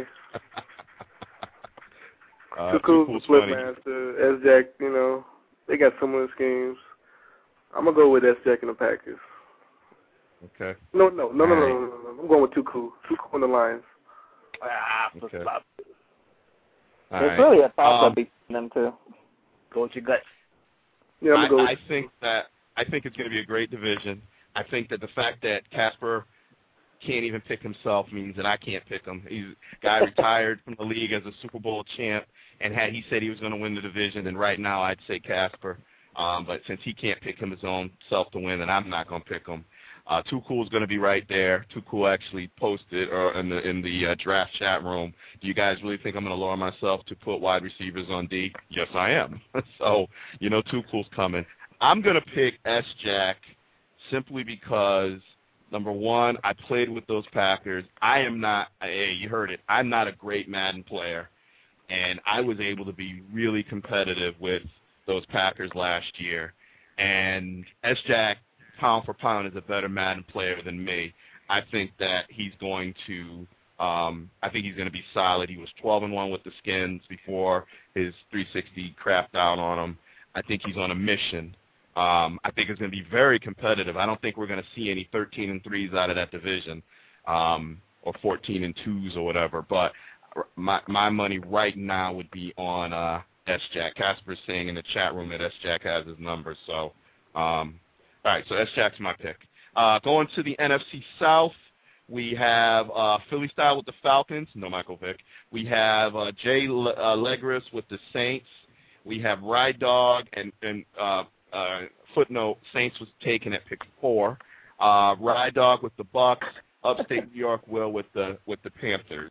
Too Cool's Flipmaster, S-Jack, you know, they got similar schemes. I'm going to go with S-Jack and the Packers. Okay. No. I'm going with Too Cool. Too Cool and the Lions. Okay. It's really a toss-up between them two. Go with your gut. Yeah, I'm going to go. I think it's going to be a great division. I think that the fact that Casper can't even pick himself means that I can't pick him. He's a guy retired from the league as a Super Bowl champ, and had he said he was going to win the division, then right now I'd say Casper. But since he can't pick him his own self to win, then I'm not going to pick him. Too Cool is going to be right there. Too Cool actually posted in the draft chat room. Do you guys really think I'm going to lower myself to put wide receivers on D? Yes, I am. So, you know, Too Cool's coming. I'm going to pick S-Jack simply because, number one, I played with those Packers. I am not, hey, you heard it, I'm not a great Madden player, and I was able to be really competitive with those Packers last year. And S-Jack, pound for pound, is a better Madden player than me. I think that he's going to be solid. He was 12-1 with the Skins before his 360 crapped out on him. I think he's on a mission. I think it's going to be very competitive. I don't think we're going to see any 13-3s out of that division, or 14-2s or whatever. But my money right now would be on S-Jack. Casper's saying in the chat room that S-Jack has his number. So, all right, so S-Jack's my pick. Going to the NFC South, we have Philly Style with the Falcons. No Michael Vick. We have Jay Legris with the Saints. We have Ride Dog and footnote, Saints was taken at pick 4. Ride Dog with the Bucks. Upstate New York Will with the Panthers.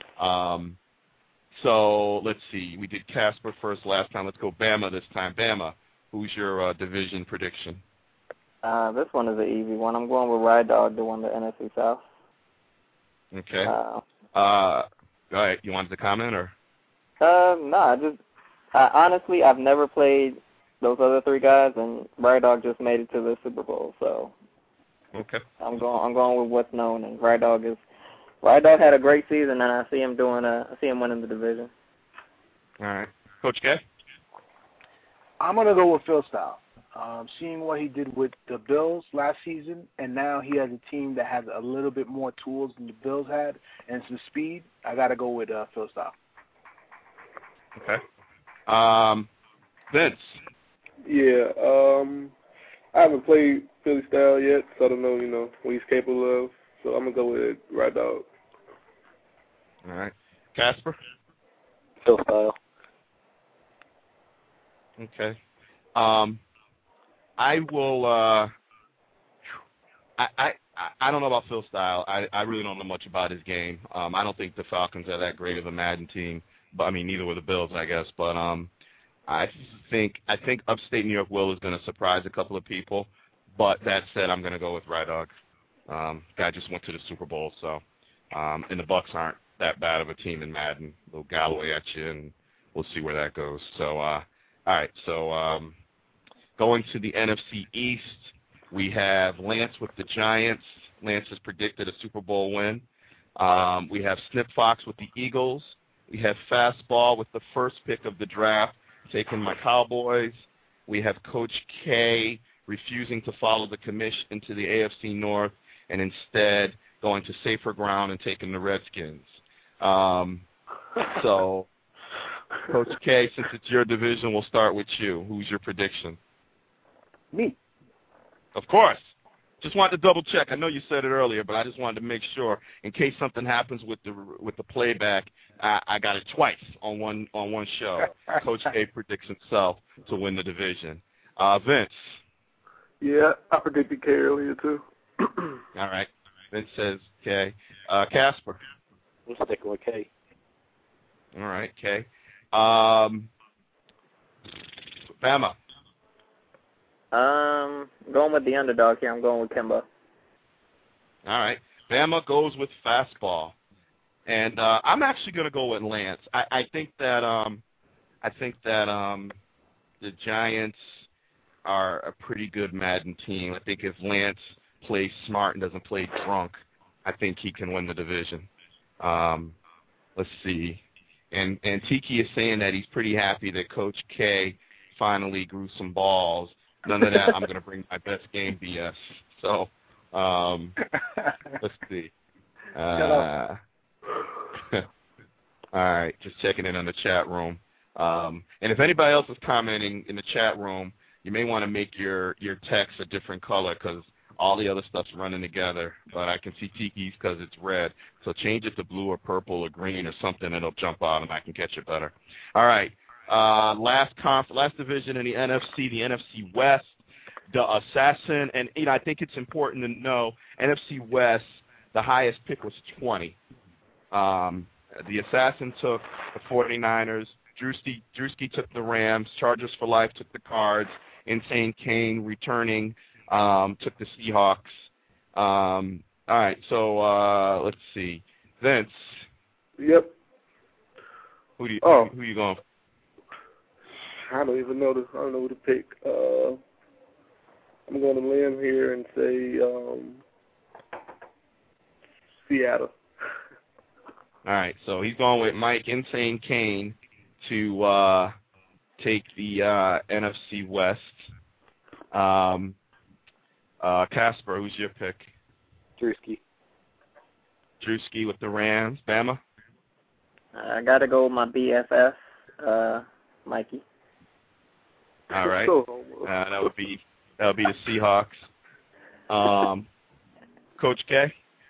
So let's see. We did Casper first last time. Let's go Bama this time. Bama, who's your division prediction? This one is an easy one. I'm going with Ride Dog to win the NFC South. Okay. All right. You wanted to comment or? No. Honestly, I've never played those other 3 guys, and Ride Dog just made it to the Super Bowl, so okay. I'm going with what's known. And Ride Dog had a great season, and I see him winning the division. All right, Coach K. I'm gonna go with Phil Style. Seeing what he did with the Bills last season, and now he has a team that has a little bit more tools than the Bills had and some speed. I gotta go with Phil Style. Okay. Vince. Yeah, I haven't played Philly Style yet, so I don't know, you know, what he's capable of. So I'm going to go with Ride Dog. All right. Casper? Phil Style. Okay. I will, I don't know about Phil Style. I really don't know much about his game. I don't think the Falcons are that great of a Madden team. But I mean, neither were the Bills, I guess. But I think Upstate New York Will is going to surprise a couple of people. But that said, I'm going to go with Ride Dog. Guy just went to the Super Bowl, so and the Bucks aren't that bad of a team in Madden. A little Galloway at you, and we'll see where that goes. So, all right. So going to the NFC East, we have Lance with the Giants. Lance has predicted a Super Bowl win. We have Snip Fox with the Eagles. We have Fastball with the first pick of the draft, taking my Cowboys. We have Coach K refusing to follow the commission into the AFC North and instead going to safer ground and taking the Redskins. So, Coach K, since it's your division, we'll start with you. Who's your prediction? Me. Of course. Just wanted to double check. I know you said it earlier, but I just wanted to make sure in case something happens with the playback, I got it twice on one show. Coach K predicts himself to win the division. Vince. Yeah, I predicted K earlier too. All right. Vince says K. Casper. I'm sticking with K. All right, K. Bama. Going with the underdog here. I'm going with Kimba. All right. Bama goes with Fastball. And I'm actually going to go with Lance. I think that the Giants are a pretty good Madden team. I think if Lance plays smart and doesn't play drunk, I think he can win the division. let's see. And Tiki is saying that he's pretty happy that Coach K finally grew some balls. None of that. I'm going to bring my best game BS. So, let's see. All right, just checking in on the chat room. And if anybody else is commenting in the chat room, you may want to make your text a different color because all the other stuff's running together. But I can see Tiki's because it's red. So change it to blue or purple or green or something. It'll jump out and I can catch it better. All right. Last division in the NFC West, the Assassin. And, I think it's important to know, NFC West, the highest pick was 20. The Assassin took the 49ers. Drewski took the Rams. Chargers for Life took the Cards. Insane Kane returning took the Seahawks. All right, so let's see. Vince. Yep. Who you going for? I don't even know. I don't know who to pick. I'm going to limb here and say Seattle. All right, so he's going with Mike Insane Kane to take the NFC West. Casper, who's your pick? Drewski with the Rams. Bama? I got to go with my BFF, Mikey. All right. That would be the Seahawks. Coach K?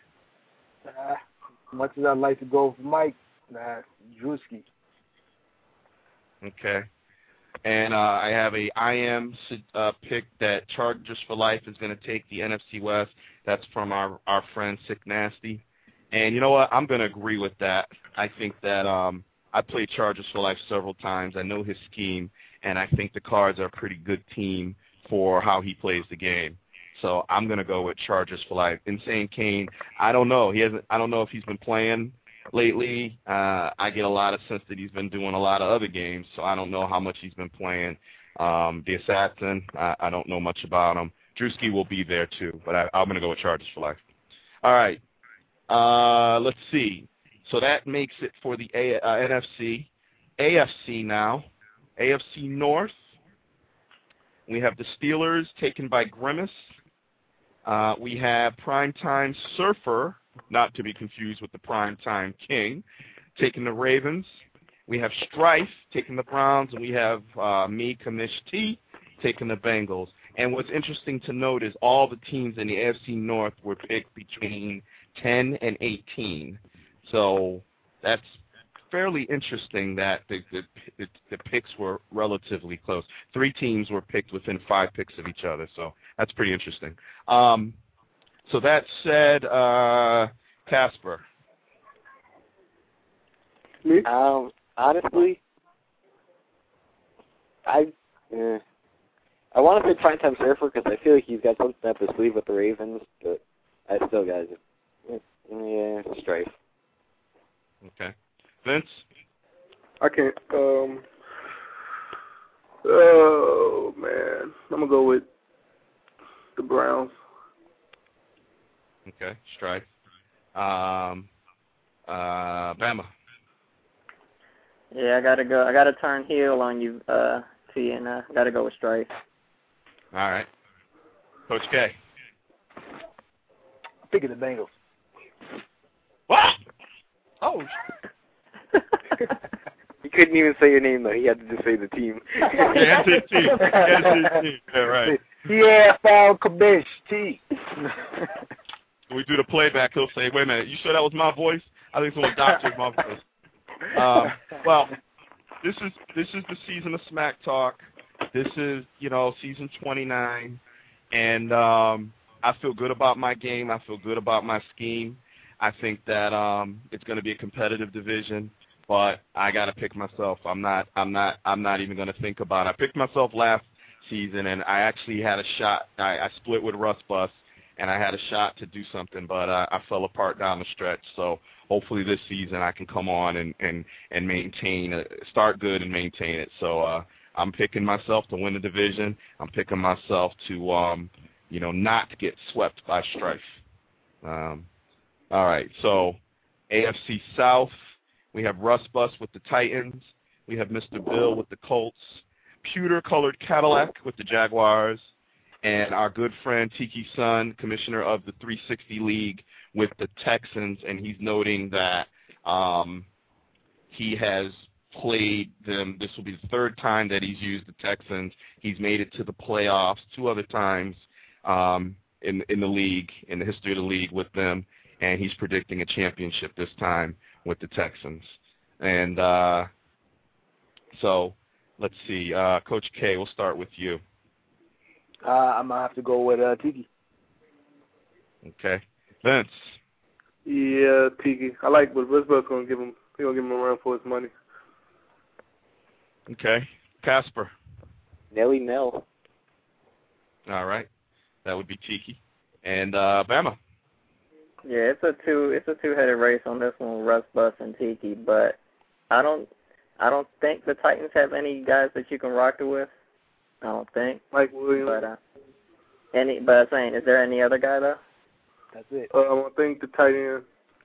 Much as I'd like to go for Mike, Drewski. Okay. And I have a IM pick that Chargers for Life is going to take the NFC West. That's from our friend Sick Nasty. And you know what? I'm going to agree with that. I think that I played Chargers for Life several times. I know his scheme, and I think the Cards are a pretty good team for how he plays the game. So I'm going to go with Chargers for Life. Insane Kane, I don't know. I don't know if he's been playing lately. I get a lot of sense that he's been doing a lot of other games, so I don't know how much he's been playing. The Assassin, I don't know much about him. Drewski will be there too, but I'm going to go with Chargers for Life. All right. Let's see. So that makes it for the NFC. AFC now. AFC North. We have the Steelers taken by Grimace. We have Primetime Surfer, not to be confused with the Primetime King, taking the Ravens. We have Strife taking the Browns, and we have me, Kamish T, taking the Bengals. And what's interesting to note is all the teams in the AFC North were picked between 10 and 18. So that's fairly interesting that the picks were relatively close. 3 teams were picked within 5 picks of each other, so that's pretty interesting. So that said, Casper. Me? Honestly, I want to say Primetime Surfer because I feel like he's got something up his sleeve with the Ravens, but I still got it. Strife. Okay. Vince? I can't. Oh, man. I'm going to go with the Browns. Okay. Strife. Bama? Yeah, I got to go. I got to turn heel on you, T, and I got to go with Strife. All right. Coach K? I'm picking the Bengals. What? Oh, He couldn't even say your name, though. He had to just say the team. Yeah, that's his team. That's his team. Yeah, right. Yeah, foul Kabish, T. When we do the playback, he'll say, wait a minute, you sure that was my voice? I think someone doctored my voice. Well, this is the season of Smack Talk. This is, season 29. And I feel good about my game. I feel good about my scheme. I think that it's going to be a competitive division, but I got to pick myself. I'm not even going to think about it. I picked myself last season, and I actually had a shot. I split with Russ Bus, and I had a shot to do something, but I fell apart down the stretch. So hopefully this season I can come on and maintain, start good and maintain it. So I'm picking myself to win the division. I'm picking myself to, not get swept by Strife. All right, so AFC South, We have Russ Bus with the Titans. We have Mr. Bill with the Colts. Pewter-colored Cadillac with the Jaguars. And our good friend Tiki Sun, commissioner of the 360 League with the Texans, and he's noting that he has played them. This will be the third time that he's used the Texans. He's made it to the playoffs 2 other times in the league, in the history of the league with them, and he's predicting a championship this time with the Texans. And so let's see. Coach K, we'll start with you. I'm going to have to go with Tiki. Okay. Vince. Yeah, Tiki. I like what Westbrook's going to give him. He's going to give him a run for his money. Okay. Casper. Nelly Nell. All right. That would be Tiki. And Bama. Yeah, it's a two-headed race on this one, Russ Bus and Tiki, but I don't think the Titans have any guys that you can rock it with. I don't think. Mike Williams. But I'm saying, is there any other guy though? That's it. I think the tight end.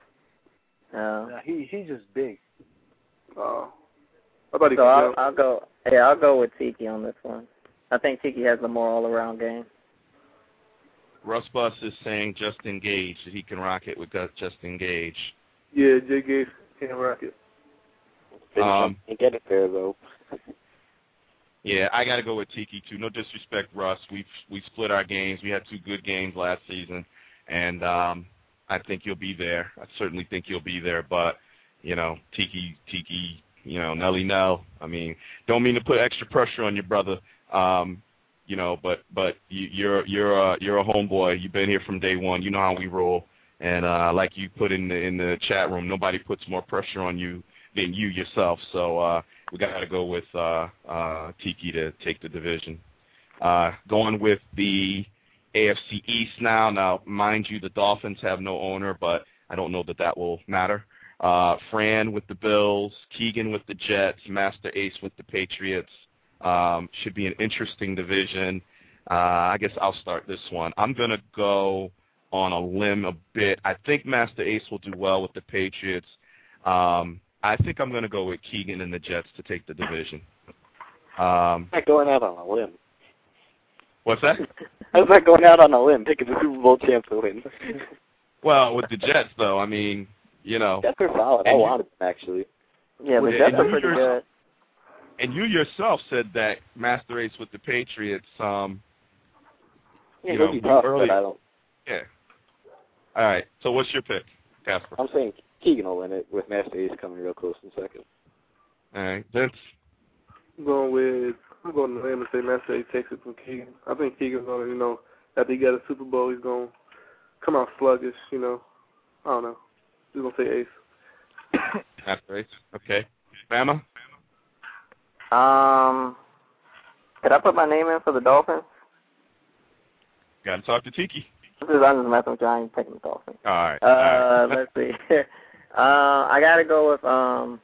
He's just big. I thought he so I'll go with Tiki on this one. I think Tiki has a more all-around game. Russ Bus is saying Justin Gage, that he can rock it with Justin Gage. Yeah, Jay Gage can rock it. And get it there, though. Yeah, I got to go with Tiki, too. No disrespect, Russ. We split our games. We had 2 good games last season, and I think you'll be there. I certainly think you'll be there. But, Tiki, Nelly Nell. I mean, don't mean to put extra pressure on your brother, but you're a homeboy. You've been here from day one. You know how we roll. And like you put in the chat room, nobody puts more pressure on you than you yourself. So we got to go with Tiki to take the division. Going with the AFC East now. Now, mind you, the Dolphins have no owner, but I don't know that will matter. Fran with the Bills, Keegan with the Jets, Master Ace with the Patriots. Should be an interesting division. I guess I'll start this one. I'm going to go on a limb a bit. I think Master Ace will do well with the Patriots. I think I'm going to go with Keegan and the Jets to take the division. I'm not going out on a limb. What's that? I was not going out on a limb, picking the Super Bowl champ to win. Well, with the Jets, though, I mean, Jets are solid. I wanted them, actually. Yeah, the Jets are pretty good. And you yourself said that Master Ace with the Patriots, he'll be tough, early. but I don't. Yeah. All right. So what's your pick, Casper? I'm saying Keegan will win it with Master Ace coming real close in second. All right. Vince? I'm going to the limb and say Master Ace takes it from Keegan. I think Keegan's going to, after he got a Super Bowl, he's going to come out sluggish, I don't know. He's going to say Ace. Master Ace. Okay. Bama? Could I put my name in for the Dolphins? Got to talk to Tiki. I'm just messing with you. I ain't picking the Dolphins. All right. Let's see. I got to go with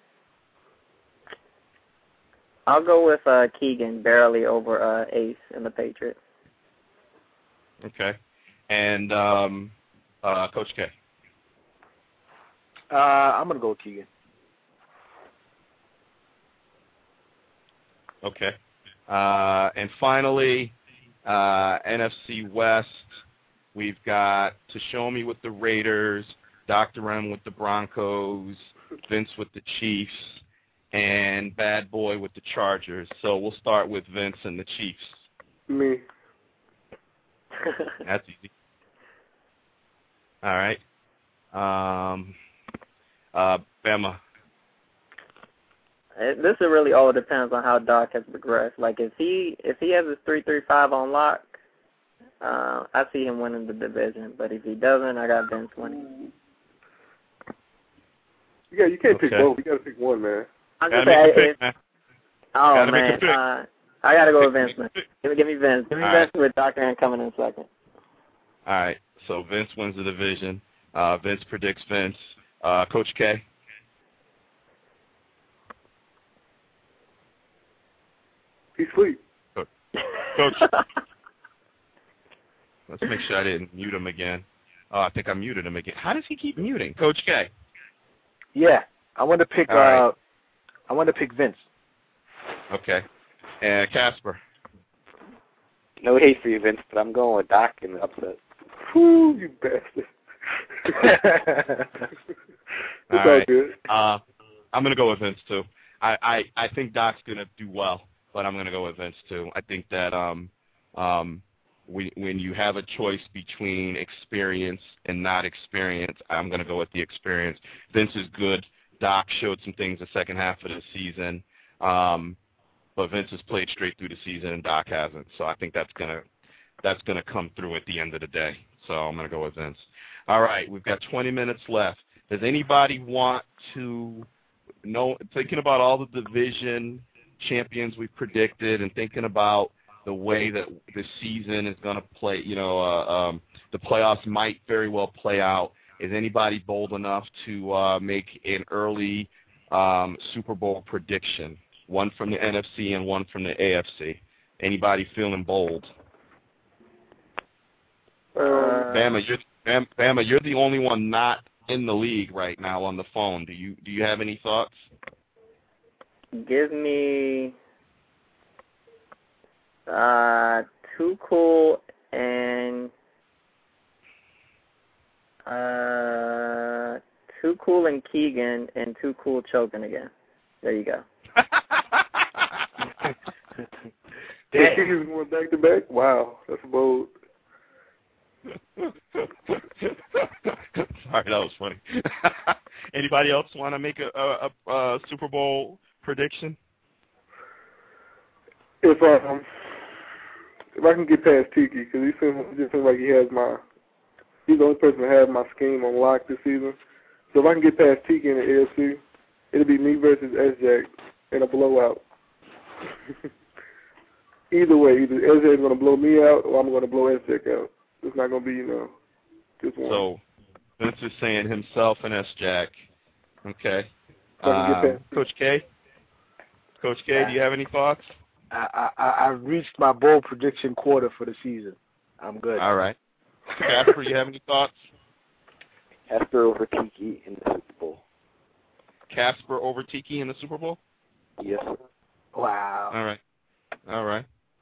I'll go with Keegan barely over Ace in the Patriots. Okay. And Coach K? I'm going to go with Keegan. Okay. And finally, NFC West, we've got Tashomi with the Raiders, Dr. M with the Broncos, Vince with the Chiefs, and Bad Boy with the Chargers. So we'll start with Vince and the Chiefs. Me. That's easy. All right. Bama. This really all depends on how Doc has progressed. Like if he has his 3-3-5 on lock, I see him winning the division. But if he doesn't, I got Vince winning. Yeah, you can't pick both. You got to pick one, man. I'm Gotta just saying. make a pick, man. Oh Gotta man, make a pick. I gotta go with Vince. Man. Give me Vince. Give me All Vince right. with Dr. N coming in second. All right. So Vince wins the division. Vince predicts Vince. Coach K? He's sweet. Coach. Let's make sure I didn't mute him again. Oh, I think I muted him again. How does he keep muting? Coach K? Yeah, I want to pick. Right. I want to pick Vince. Okay. And Casper. No hate for you, Vince, but I'm going with Doc in the upset. Whew, you bastard. It's all good. I'm going to go with Vince, too. I think Doc's going to do well, but I'm going to go with Vince, too. I think that when you have a choice between experience and not experience, I'm going to go with the experience. Vince is good. Doc showed some things the second half of the season, but Vince has played straight through the season and Doc hasn't. So I think that's gonna come through at the end of the day. So I'm gonna go with Vince. All right, we've got 20 minutes left. Does anybody want to know? Thinking about all the division champions we predicted, and thinking about the way that the season is going to play, the playoffs might very well play out. Is anybody bold enough to make an early Super Bowl prediction? One from the NFC and one from the AFC. Anybody feeling bold? Bama, you're the only one not in the league right now on the phone. Do you have any thoughts? Give me Too Cool and Too Cool and Keegan and Too Cool choking again. There you go. Keegan's going back to back? Wow, that's bold. Sorry, that was funny. Anybody else want to make a Super Bowl prediction? If I can get past Tiki, because he seems like he's the only person that has my scheme on lock this season. So if I can get past Tiki in the AFC, it'll be me versus S-Jack in a blowout. Either way, either S-Jack's going to blow me out or I'm going to blow S-Jack out. It's not going to be, just one. So Vince is saying himself and S-Jack. Okay. Coach K? Coach K, do you have any thoughts? I've reached my bold prediction quarter for the season. I'm good. All right. Casper, you have any thoughts? Casper over Tiki in the Super Bowl. Casper over Tiki in the Super Bowl? Yes. Wow. All right.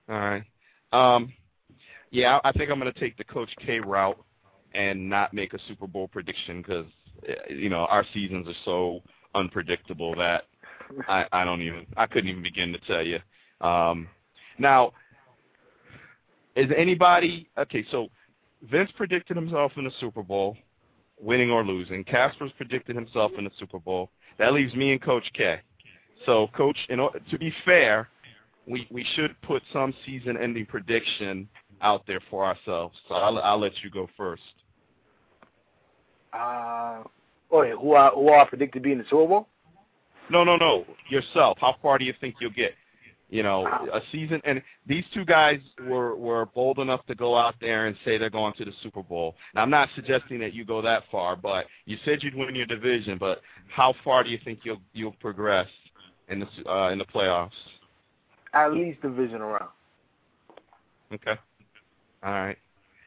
Yeah, I think I'm going to take the Coach K route and not make a Super Bowl prediction because, our seasons are so unpredictable that I couldn't even begin to tell you. Now, is anybody, okay, so Vince predicted himself in the Super Bowl, winning or losing. Casper's predicted himself in the Super Bowl. That leaves me and Coach K. So, Coach, to be fair, we should put some season-ending prediction out there for ourselves. So I'll let you go first. Who I predict to be in the Super Bowl? No. Yourself. How far do you think you'll get? A season. And these two guys were bold enough to go out there and say they're going to the Super Bowl. Now, I'm not suggesting that you go that far, but you said you'd win your division. But how far do you think you'll progress in the playoffs? At least division around. Okay. All right.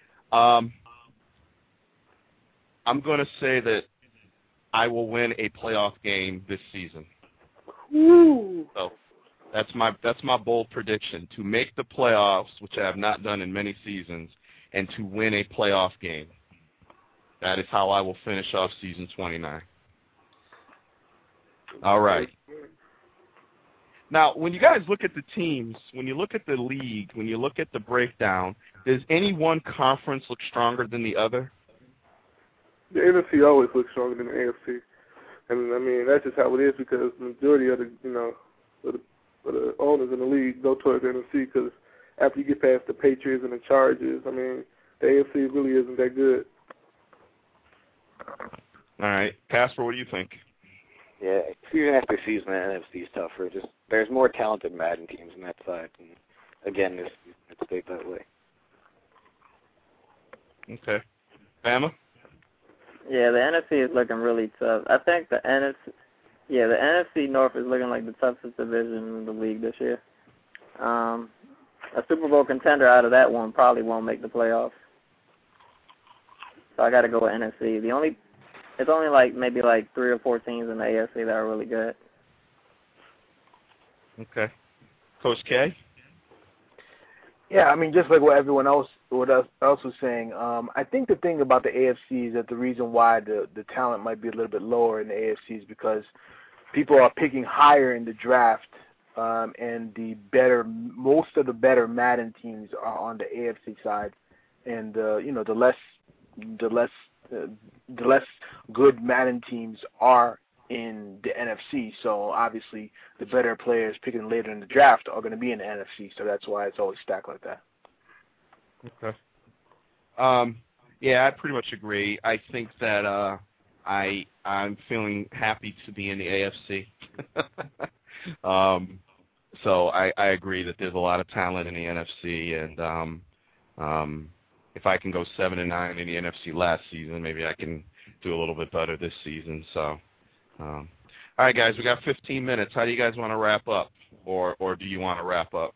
I'm going to say that I will win a playoff game this season. Woo. So that's my bold prediction, to make the playoffs, which I have not done in many seasons, and to win a playoff game. That is how I will finish off season 29. All right. Now, when you guys look at the teams, when you look at the league, when you look at the breakdown, does any one conference look stronger than the other? The NFC always looks stronger than the AFC. And, that's just how it is because the majority of the owners in the league go towards the NFC because after you get past the Patriots and the Chargers, the AFC really isn't that good. All right. Casper, what do you think? Yeah, season after season, the NFC is tougher. There's more talented Madden teams on that side. And again, it stayed that way. Okay. Bama? Yeah, the NFC is looking really tough. I think the NFC North is looking like the toughest division in the league this year. A Super Bowl contender out of that one probably won't make the playoffs. So I got to go with NFC. The It's only like maybe like 3 or 4 teams in the AFC that are really good. Okay. Coach K? Yeah, I mean, just like what everyone else was saying, I think the thing about the AFC is that the reason why the talent might be a little bit lower in the AFC is because people are picking higher in the draft, and most of the better Madden teams are on the AFC side, and the less good Madden teams are in the NFC. So obviously the better players picking later in the draft are going to be in the NFC. So that's why it's always stacked like that. Okay. Yeah, I pretty much agree. I think that I'm feeling happy to be in the AFC. So I agree that there's a lot of talent in the NFC, and if I can go 7-9 in the NFC last season, maybe I can do a little bit better this season. So, all right, guys, we got 15 minutes. How do you guys want to wrap up, or do you want to wrap up?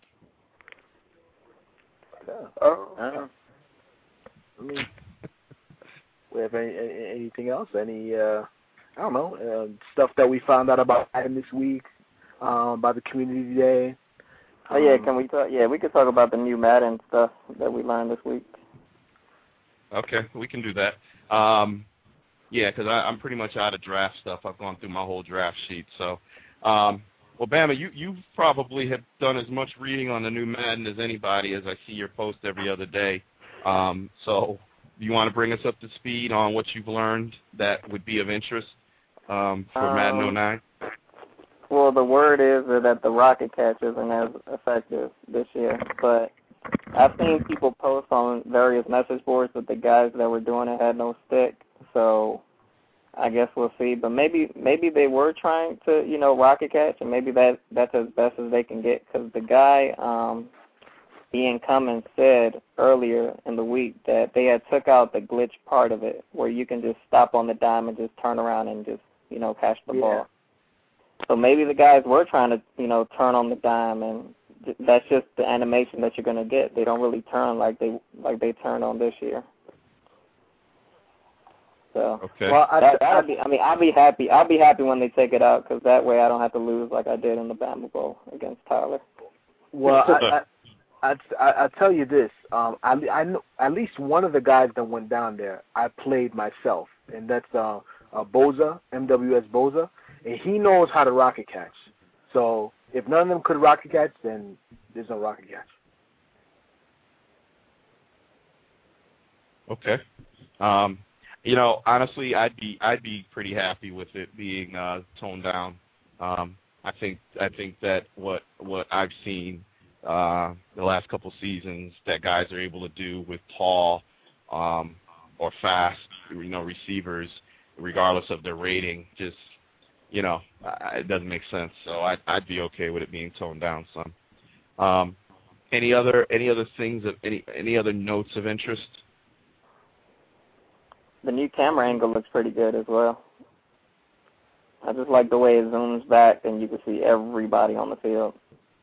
We have anything else? Any I don't know, stuff that we found out about Madden this week, about the community day. Oh yeah, can we talk? Yeah, we could talk about the new Madden stuff that we learned this week. Okay, we can do that. Yeah, because I'm pretty much out of draft stuff. I've gone through my whole draft sheet. So, well, Bama, you probably have done as much reading on the new Madden as anybody, as I see your post every other day. So, do you want to bring us up to speed on what you've learned that would be of interest for Madden 09? Well, the word is that the rocket catch isn't as effective this year, but I've seen people post on various message boards that the guys that were doing it had no stick, so I guess we'll see. But maybe they were trying to, rocket catch, and maybe that's as best as they can get, because the guy, Ian Cummins, said earlier in the week that they had took out the glitch part of it, where you can just stop on the dime and just turn around and just, catch the ball. So maybe the guys were trying to, turn on the dime, and that's just the animation that you're going to get. They don't really turn like they turned on this year. So, okay. Well, I'll be happy. I'll be happy when they take it out, because that way I don't have to lose like I did in the Bama Bowl against Tyler. Well, I'll tell you this. I know at least one of the guys that went down there, I played myself, and that's Boza, MWS Boza, and he knows how to rocket catch. So if none of them could rocket catch, then there's no rocket catch. Okay. Honestly, I'd be pretty happy with it being toned down. I think that what I've seen the last couple seasons that guys are able to do with tall or fast, receivers, regardless of their rating, just it doesn't make sense. So I'd be okay with it being toned down some. Any other things of any other notes of interest? The new camera angle looks pretty good as well. I just like the way it zooms back and you can see everybody on the field.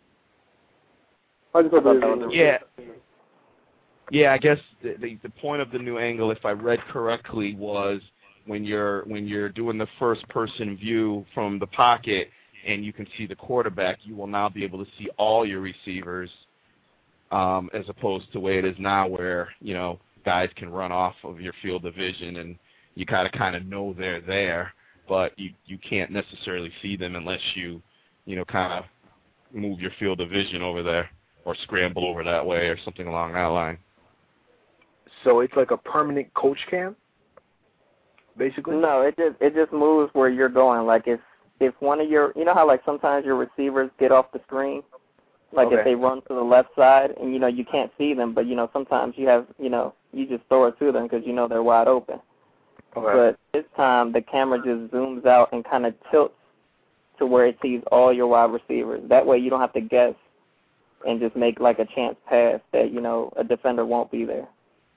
Yeah, I guess the point of the new angle, if I read correctly, was when you're doing the first person view from the pocket and you can see the quarterback, you will now be able to see all your receivers, as opposed to the way it is now where, guys can run off of your field of vision and you kind of know they're there, but you can't necessarily see them unless you kind of move your field of vision over there or scramble over that way or something along that line. So it's like a permanent coach cam, basically? No, it just moves where you're going. Like if one of your, how like sometimes your receivers get off the screen, like if they run to the left side and you can't see them, but sometimes you have you just throw it to them because they're wide open. Okay. But this time the camera just zooms out and kind of tilts to where it sees all your wide receivers. That way you don't have to guess and just make like a chance pass that a defender won't be there.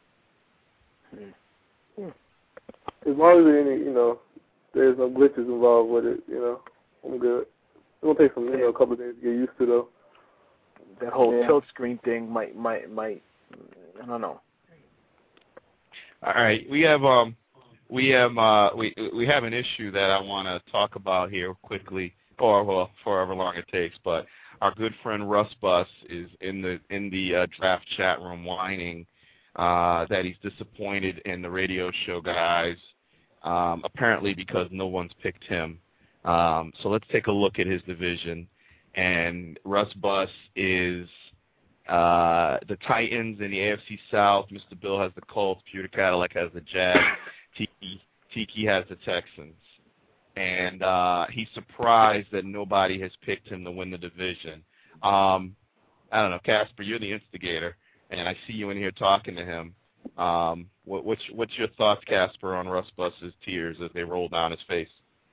As long as there's no glitches involved with it, I'm good. It's gonna take some a couple of days to get used to though. That whole tilt screen thing might I don't know. All right, we we have an issue that I want to talk about here quickly, or well, for however long it takes. But our good friend Russ Bus is in the draft chat room whining that he's disappointed in the radio show guys, apparently because no one's picked him. So let's take a look at his division. And Russ Bus is the Titans in the AFC South. Mr. Bill has the Colts. Pewter Cadillac has the Jags. Tiki has the Texans. And he's surprised that nobody has picked him to win the division. I don't know, Casper, you're the instigator, and I see you in here talking to him. What's your thoughts, Casper, on Russ Bus's tears as they roll down his face?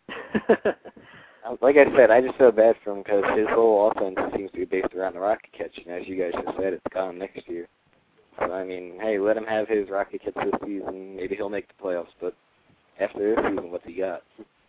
Like I said, I just feel bad for him because his whole offense seems to be based around the rocket catch, and as you guys just said, it's gone next year. So, I mean, hey, let him have his rocket catch this season. Maybe he'll make the playoffs, but after this season, what's he got?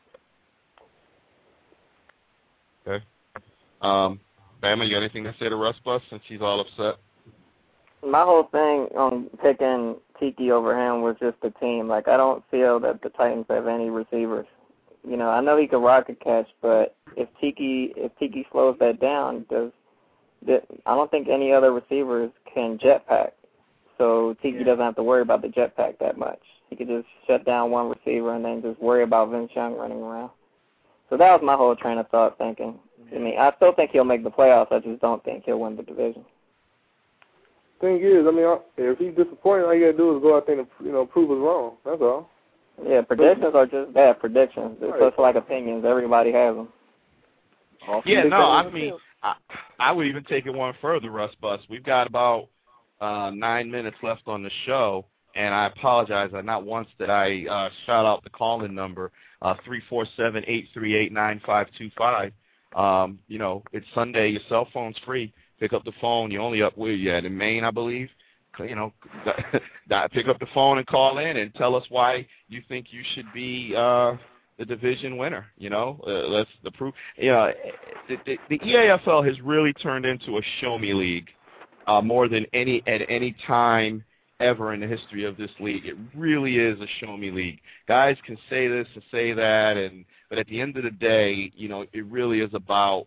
Okay. Bama, you got anything to say to Russ Bus since he's all upset? My whole thing on picking Tiki over him was just the team. Like, I don't feel that the Titans have any receivers. You know, I know he can rocket catch, but if Tiki slows that down, I don't think any other receivers can jetpack. So Tiki doesn't have to worry about the jetpack that much. He could just shut down one receiver and then just worry about Vince Young running around. So that was my whole train of thought thinking. I mean, I still think he'll make the playoffs. I just don't think he'll win the division. Thing is, I mean, if he's disappointed, all you got to do is go out there and, prove us wrong. That's all. Yeah, predictions are just bad predictions. It's just like opinions. Everybody has them. Yeah, no, I mean, I would even take it one further, Russ Bus. We've got about 9 minutes left on the show, and I apologize. Not once did I shout out the call-in number, 347-838-9525. It's Sunday. Your cell phone's free. Pick up the phone. You're only up where you at in Maine, I believe. Pick up the phone and call in and tell us why you think you should be the division winner. That's the proof. The EAFL has really turned into a show-me league more than at any time ever in the history of this league. It really is a show-me league. Guys can say this and say that, but at the end of the day, it really is about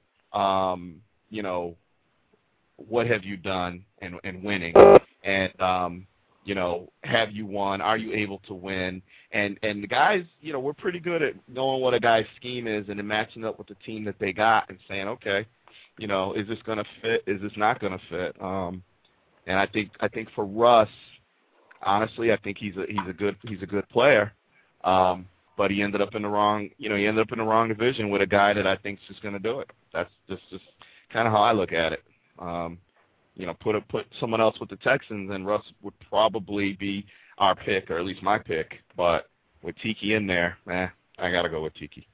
what have you done and winning. And, have you won? Are you able to win? And the guys, we're pretty good at knowing what a guy's scheme is and then matching up with the team that they got and saying, okay, is this going to fit? Is this not going to fit? And I think for Russ, honestly, I think he's a good player. But he ended up in the wrong, division with a guy that I think is just going to do it. That's just kind of how I look at it. Put someone else with the Texans, and Russ would probably be our pick, or at least my pick. But with Tiki in there, I gotta go with Tiki.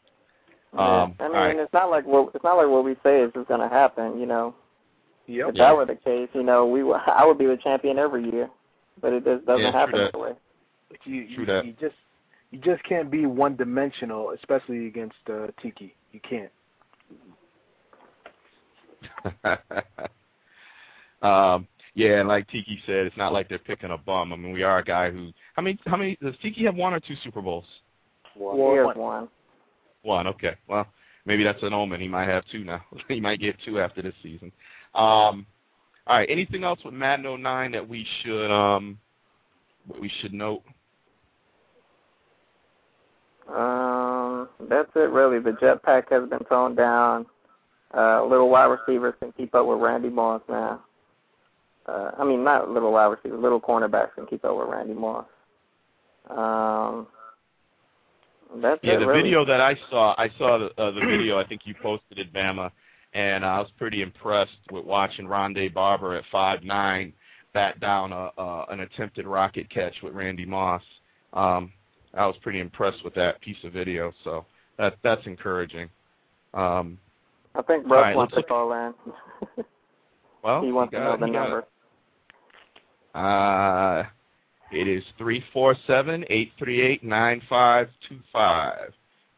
It's not like what we say is going to happen. Yep. If that were the case, I would be the champion every year. But it just doesn't happen that way. You just can't be one-dimensional, especially against Tiki. You can't. And like Tiki said, it's not like they're picking a bum. I mean, we are a guy who. How many? Does Tiki have 1 or 2 Super Bowls? One. One. Okay. Well, maybe that's an omen. He might have 2 now. He might get 2 after this season. All right. Anything else with Madden 09 that we should note? That's it really. The jetpack has been toned down. Little wide receivers can keep up with Randy Moss now. Not little wide receivers, little cornerbacks can keep up with Randy Moss. That's it, the really. video that I saw the video, I think you posted it, Bama, and I was pretty impressed with watching Rondé Barber at 5'9" bat down an attempted rocket catch with Randy Moss. I was pretty impressed with that piece of video, so that's encouraging. I think Russ wants to call in. Well, he wants to know the number. It is 347-838-9525.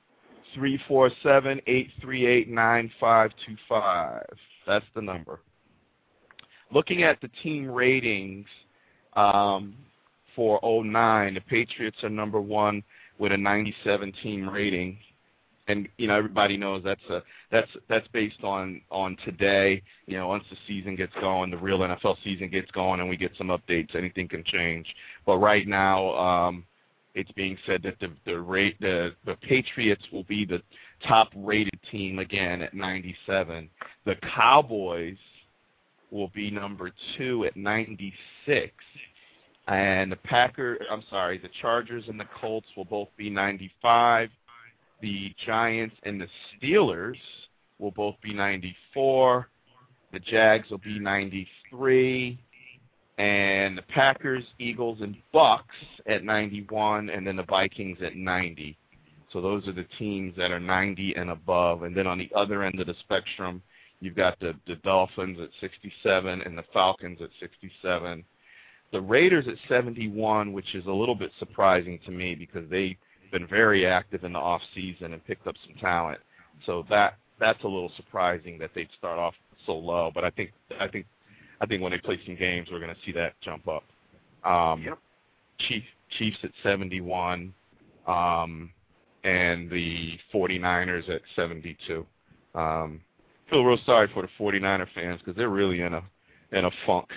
347-838-9525. That's the number. Looking at the team ratings for 2009, the Patriots are number 1 with a 97 team rating. And everybody knows that's based on today. Once the season gets going, the real NFL season gets going, and we get some updates, anything can change. But right now, it's being said that the Patriots will be the top rated team again at 97. The Cowboys will be number 2 at 96, and the Chargers and the Colts will both be 95. The Giants and the Steelers will both be 94. The Jags will be 93. And the Packers, Eagles, and Bucks at 91, and then the Vikings at 90. So those are the teams that are 90 and above. And then on the other end of the spectrum, you've got the Dolphins at 67 and the Falcons at 67. The Raiders at 71, which is a little bit surprising to me because they've been very active in the off season and picked up some talent. So that's a little surprising that they'd start off so low. But I think when they play some games, we're going to see that jump up. Yep. Chiefs at 71, and the 49ers at 72. Feel real sorry for the 49er fans because they're really in a funk.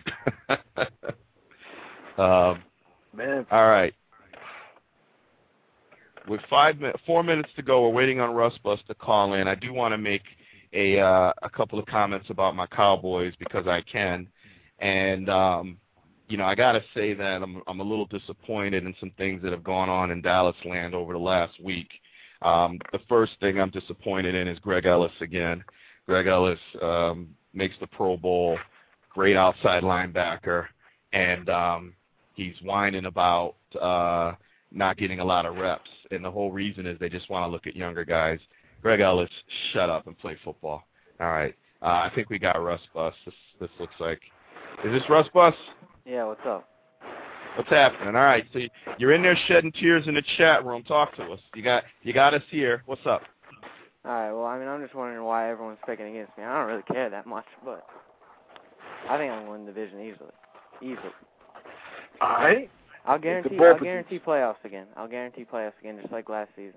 Man. All right. With 4 minutes to go, we're waiting on Russ Bus to call in. I do want to make a couple of comments about my Cowboys because I can, and I got to say that I'm a little disappointed in some things that have gone on in Dallas land over the last week. The first thing I'm disappointed in is Greg Ellis again. Greg Ellis makes the Pro Bowl, great outside linebacker, and he's whining about not getting a lot of reps, and the whole reason is they just want to look at younger guys. Greg Ellis, shut up and play football. All right. I think we got Russ Bus. This looks like. Is this Russ Bus? Yeah, what's up? What's happening? All right. So you're in there shedding tears in the chat room. Talk to us. You got us here. What's up? All right, well, I'm just wondering why everyone's picking against me. I don't really care that much, but I think I'm going to win the division easily. All right. I'll guarantee playoffs again. I'll guarantee playoffs again, just like last season.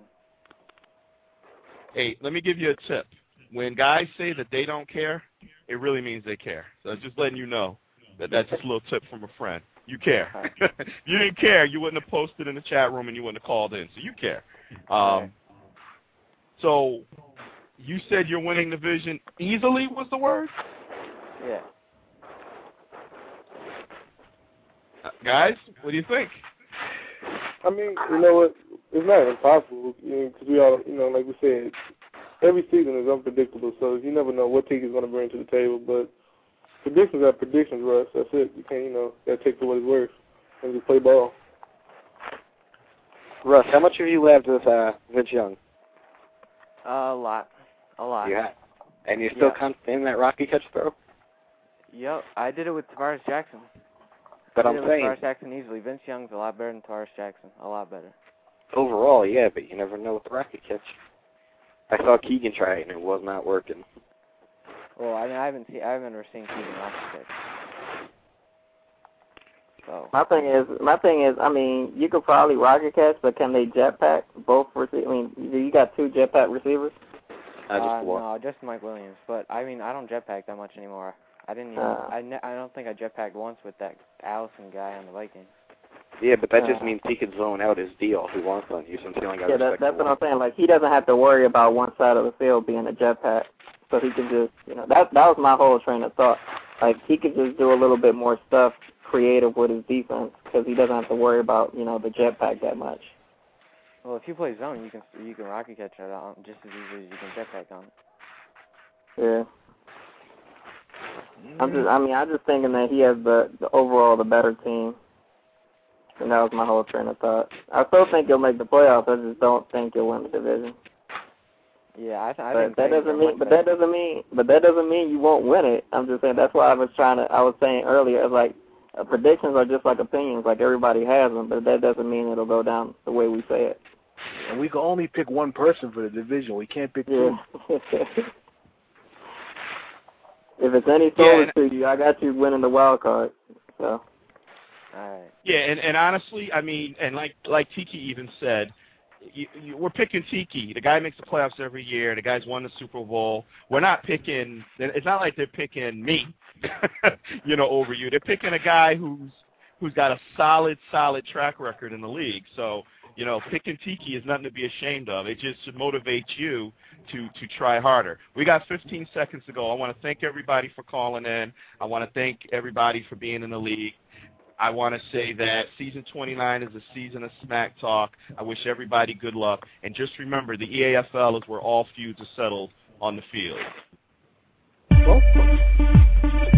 Hey, let me give you a tip. When guys say that they don't care, it really means they care. So just letting you know that's just a little tip from a friend. You care. If you didn't care, you wouldn't have posted in the chat room and you wouldn't have called in. So you care. So you said you're winning the division easily was the word? Yeah. Guys, what do you think? I mean, you know what? It's not impossible because we all, like we said, every season is unpredictable. So you never know what team is going to bring to the table. But predictions are predictions, Russ. That's it. You can't, got to take it what it's worth and just play ball. Russ, how much have you laughed with Vince Young? A lot. Yeah. And you're still confident in that Rocky catch throw? Yep, I did it with Tavares Jackson. But I'm saying Tavares Jackson easily. Vince Young's a lot better than Tavares Jackson. A lot better. Overall, yeah, but you never know with the Rocky catch. I saw Keegan try it and it was not working. Well, I mean, I haven't ever seen Keegan Rocky catch. So my thing is, I mean, you could probably rocket catch, but can they jetpack both receivers? I mean, you got two jetpack receivers? Just one. No, just Mike Williams. But I mean, I don't jetpack that much anymore. I didn't even. I don't think I jetpacked once with that Allison guy on the Vikings. Yeah, but that just means he could zone out his deal if he wants on you. Since he only got that's what I'm saying. Like, he doesn't have to worry about one side of the field being a jetpack, so he can just, that was my whole train of thought. Like, he could just do a little bit more stuff creative with his defense because he doesn't have to worry about the jetpack that much. Well, if you play zone, you can rocket catch it on just as easily as you can jetpack on it. Yeah. I'm just thinking that he has the overall the better team, and that was my whole train of thought. I still think he'll make the playoffs. I just don't think he'll win the division. Yeah, I think that doesn't mean you won't win it. I'm just saying that's why I was saying earlier, like, predictions are just like opinions, like everybody has them, but that doesn't mean it'll go down the way we say it. And we can only pick one person for the division. We can't pick two. If it's any solar to you, I got you winning the wild card. So. All right. Yeah, and honestly, I mean, and like Tiki even said, we're picking Tiki. The guy makes the playoffs every year. The guy's won the Super Bowl. We're not picking. It's not like they're picking me, over you. They're picking a guy who's got a solid track record in the league. So, picking Tiki is nothing to be ashamed of. It just should motivate you to try harder. We got 15 seconds to go. I want to thank everybody for calling in. I want to thank everybody for being in the league. I want to say that season 29 is a season of smack talk. I wish everybody good luck. And just remember, the EAFL is where all feuds are settled on the field.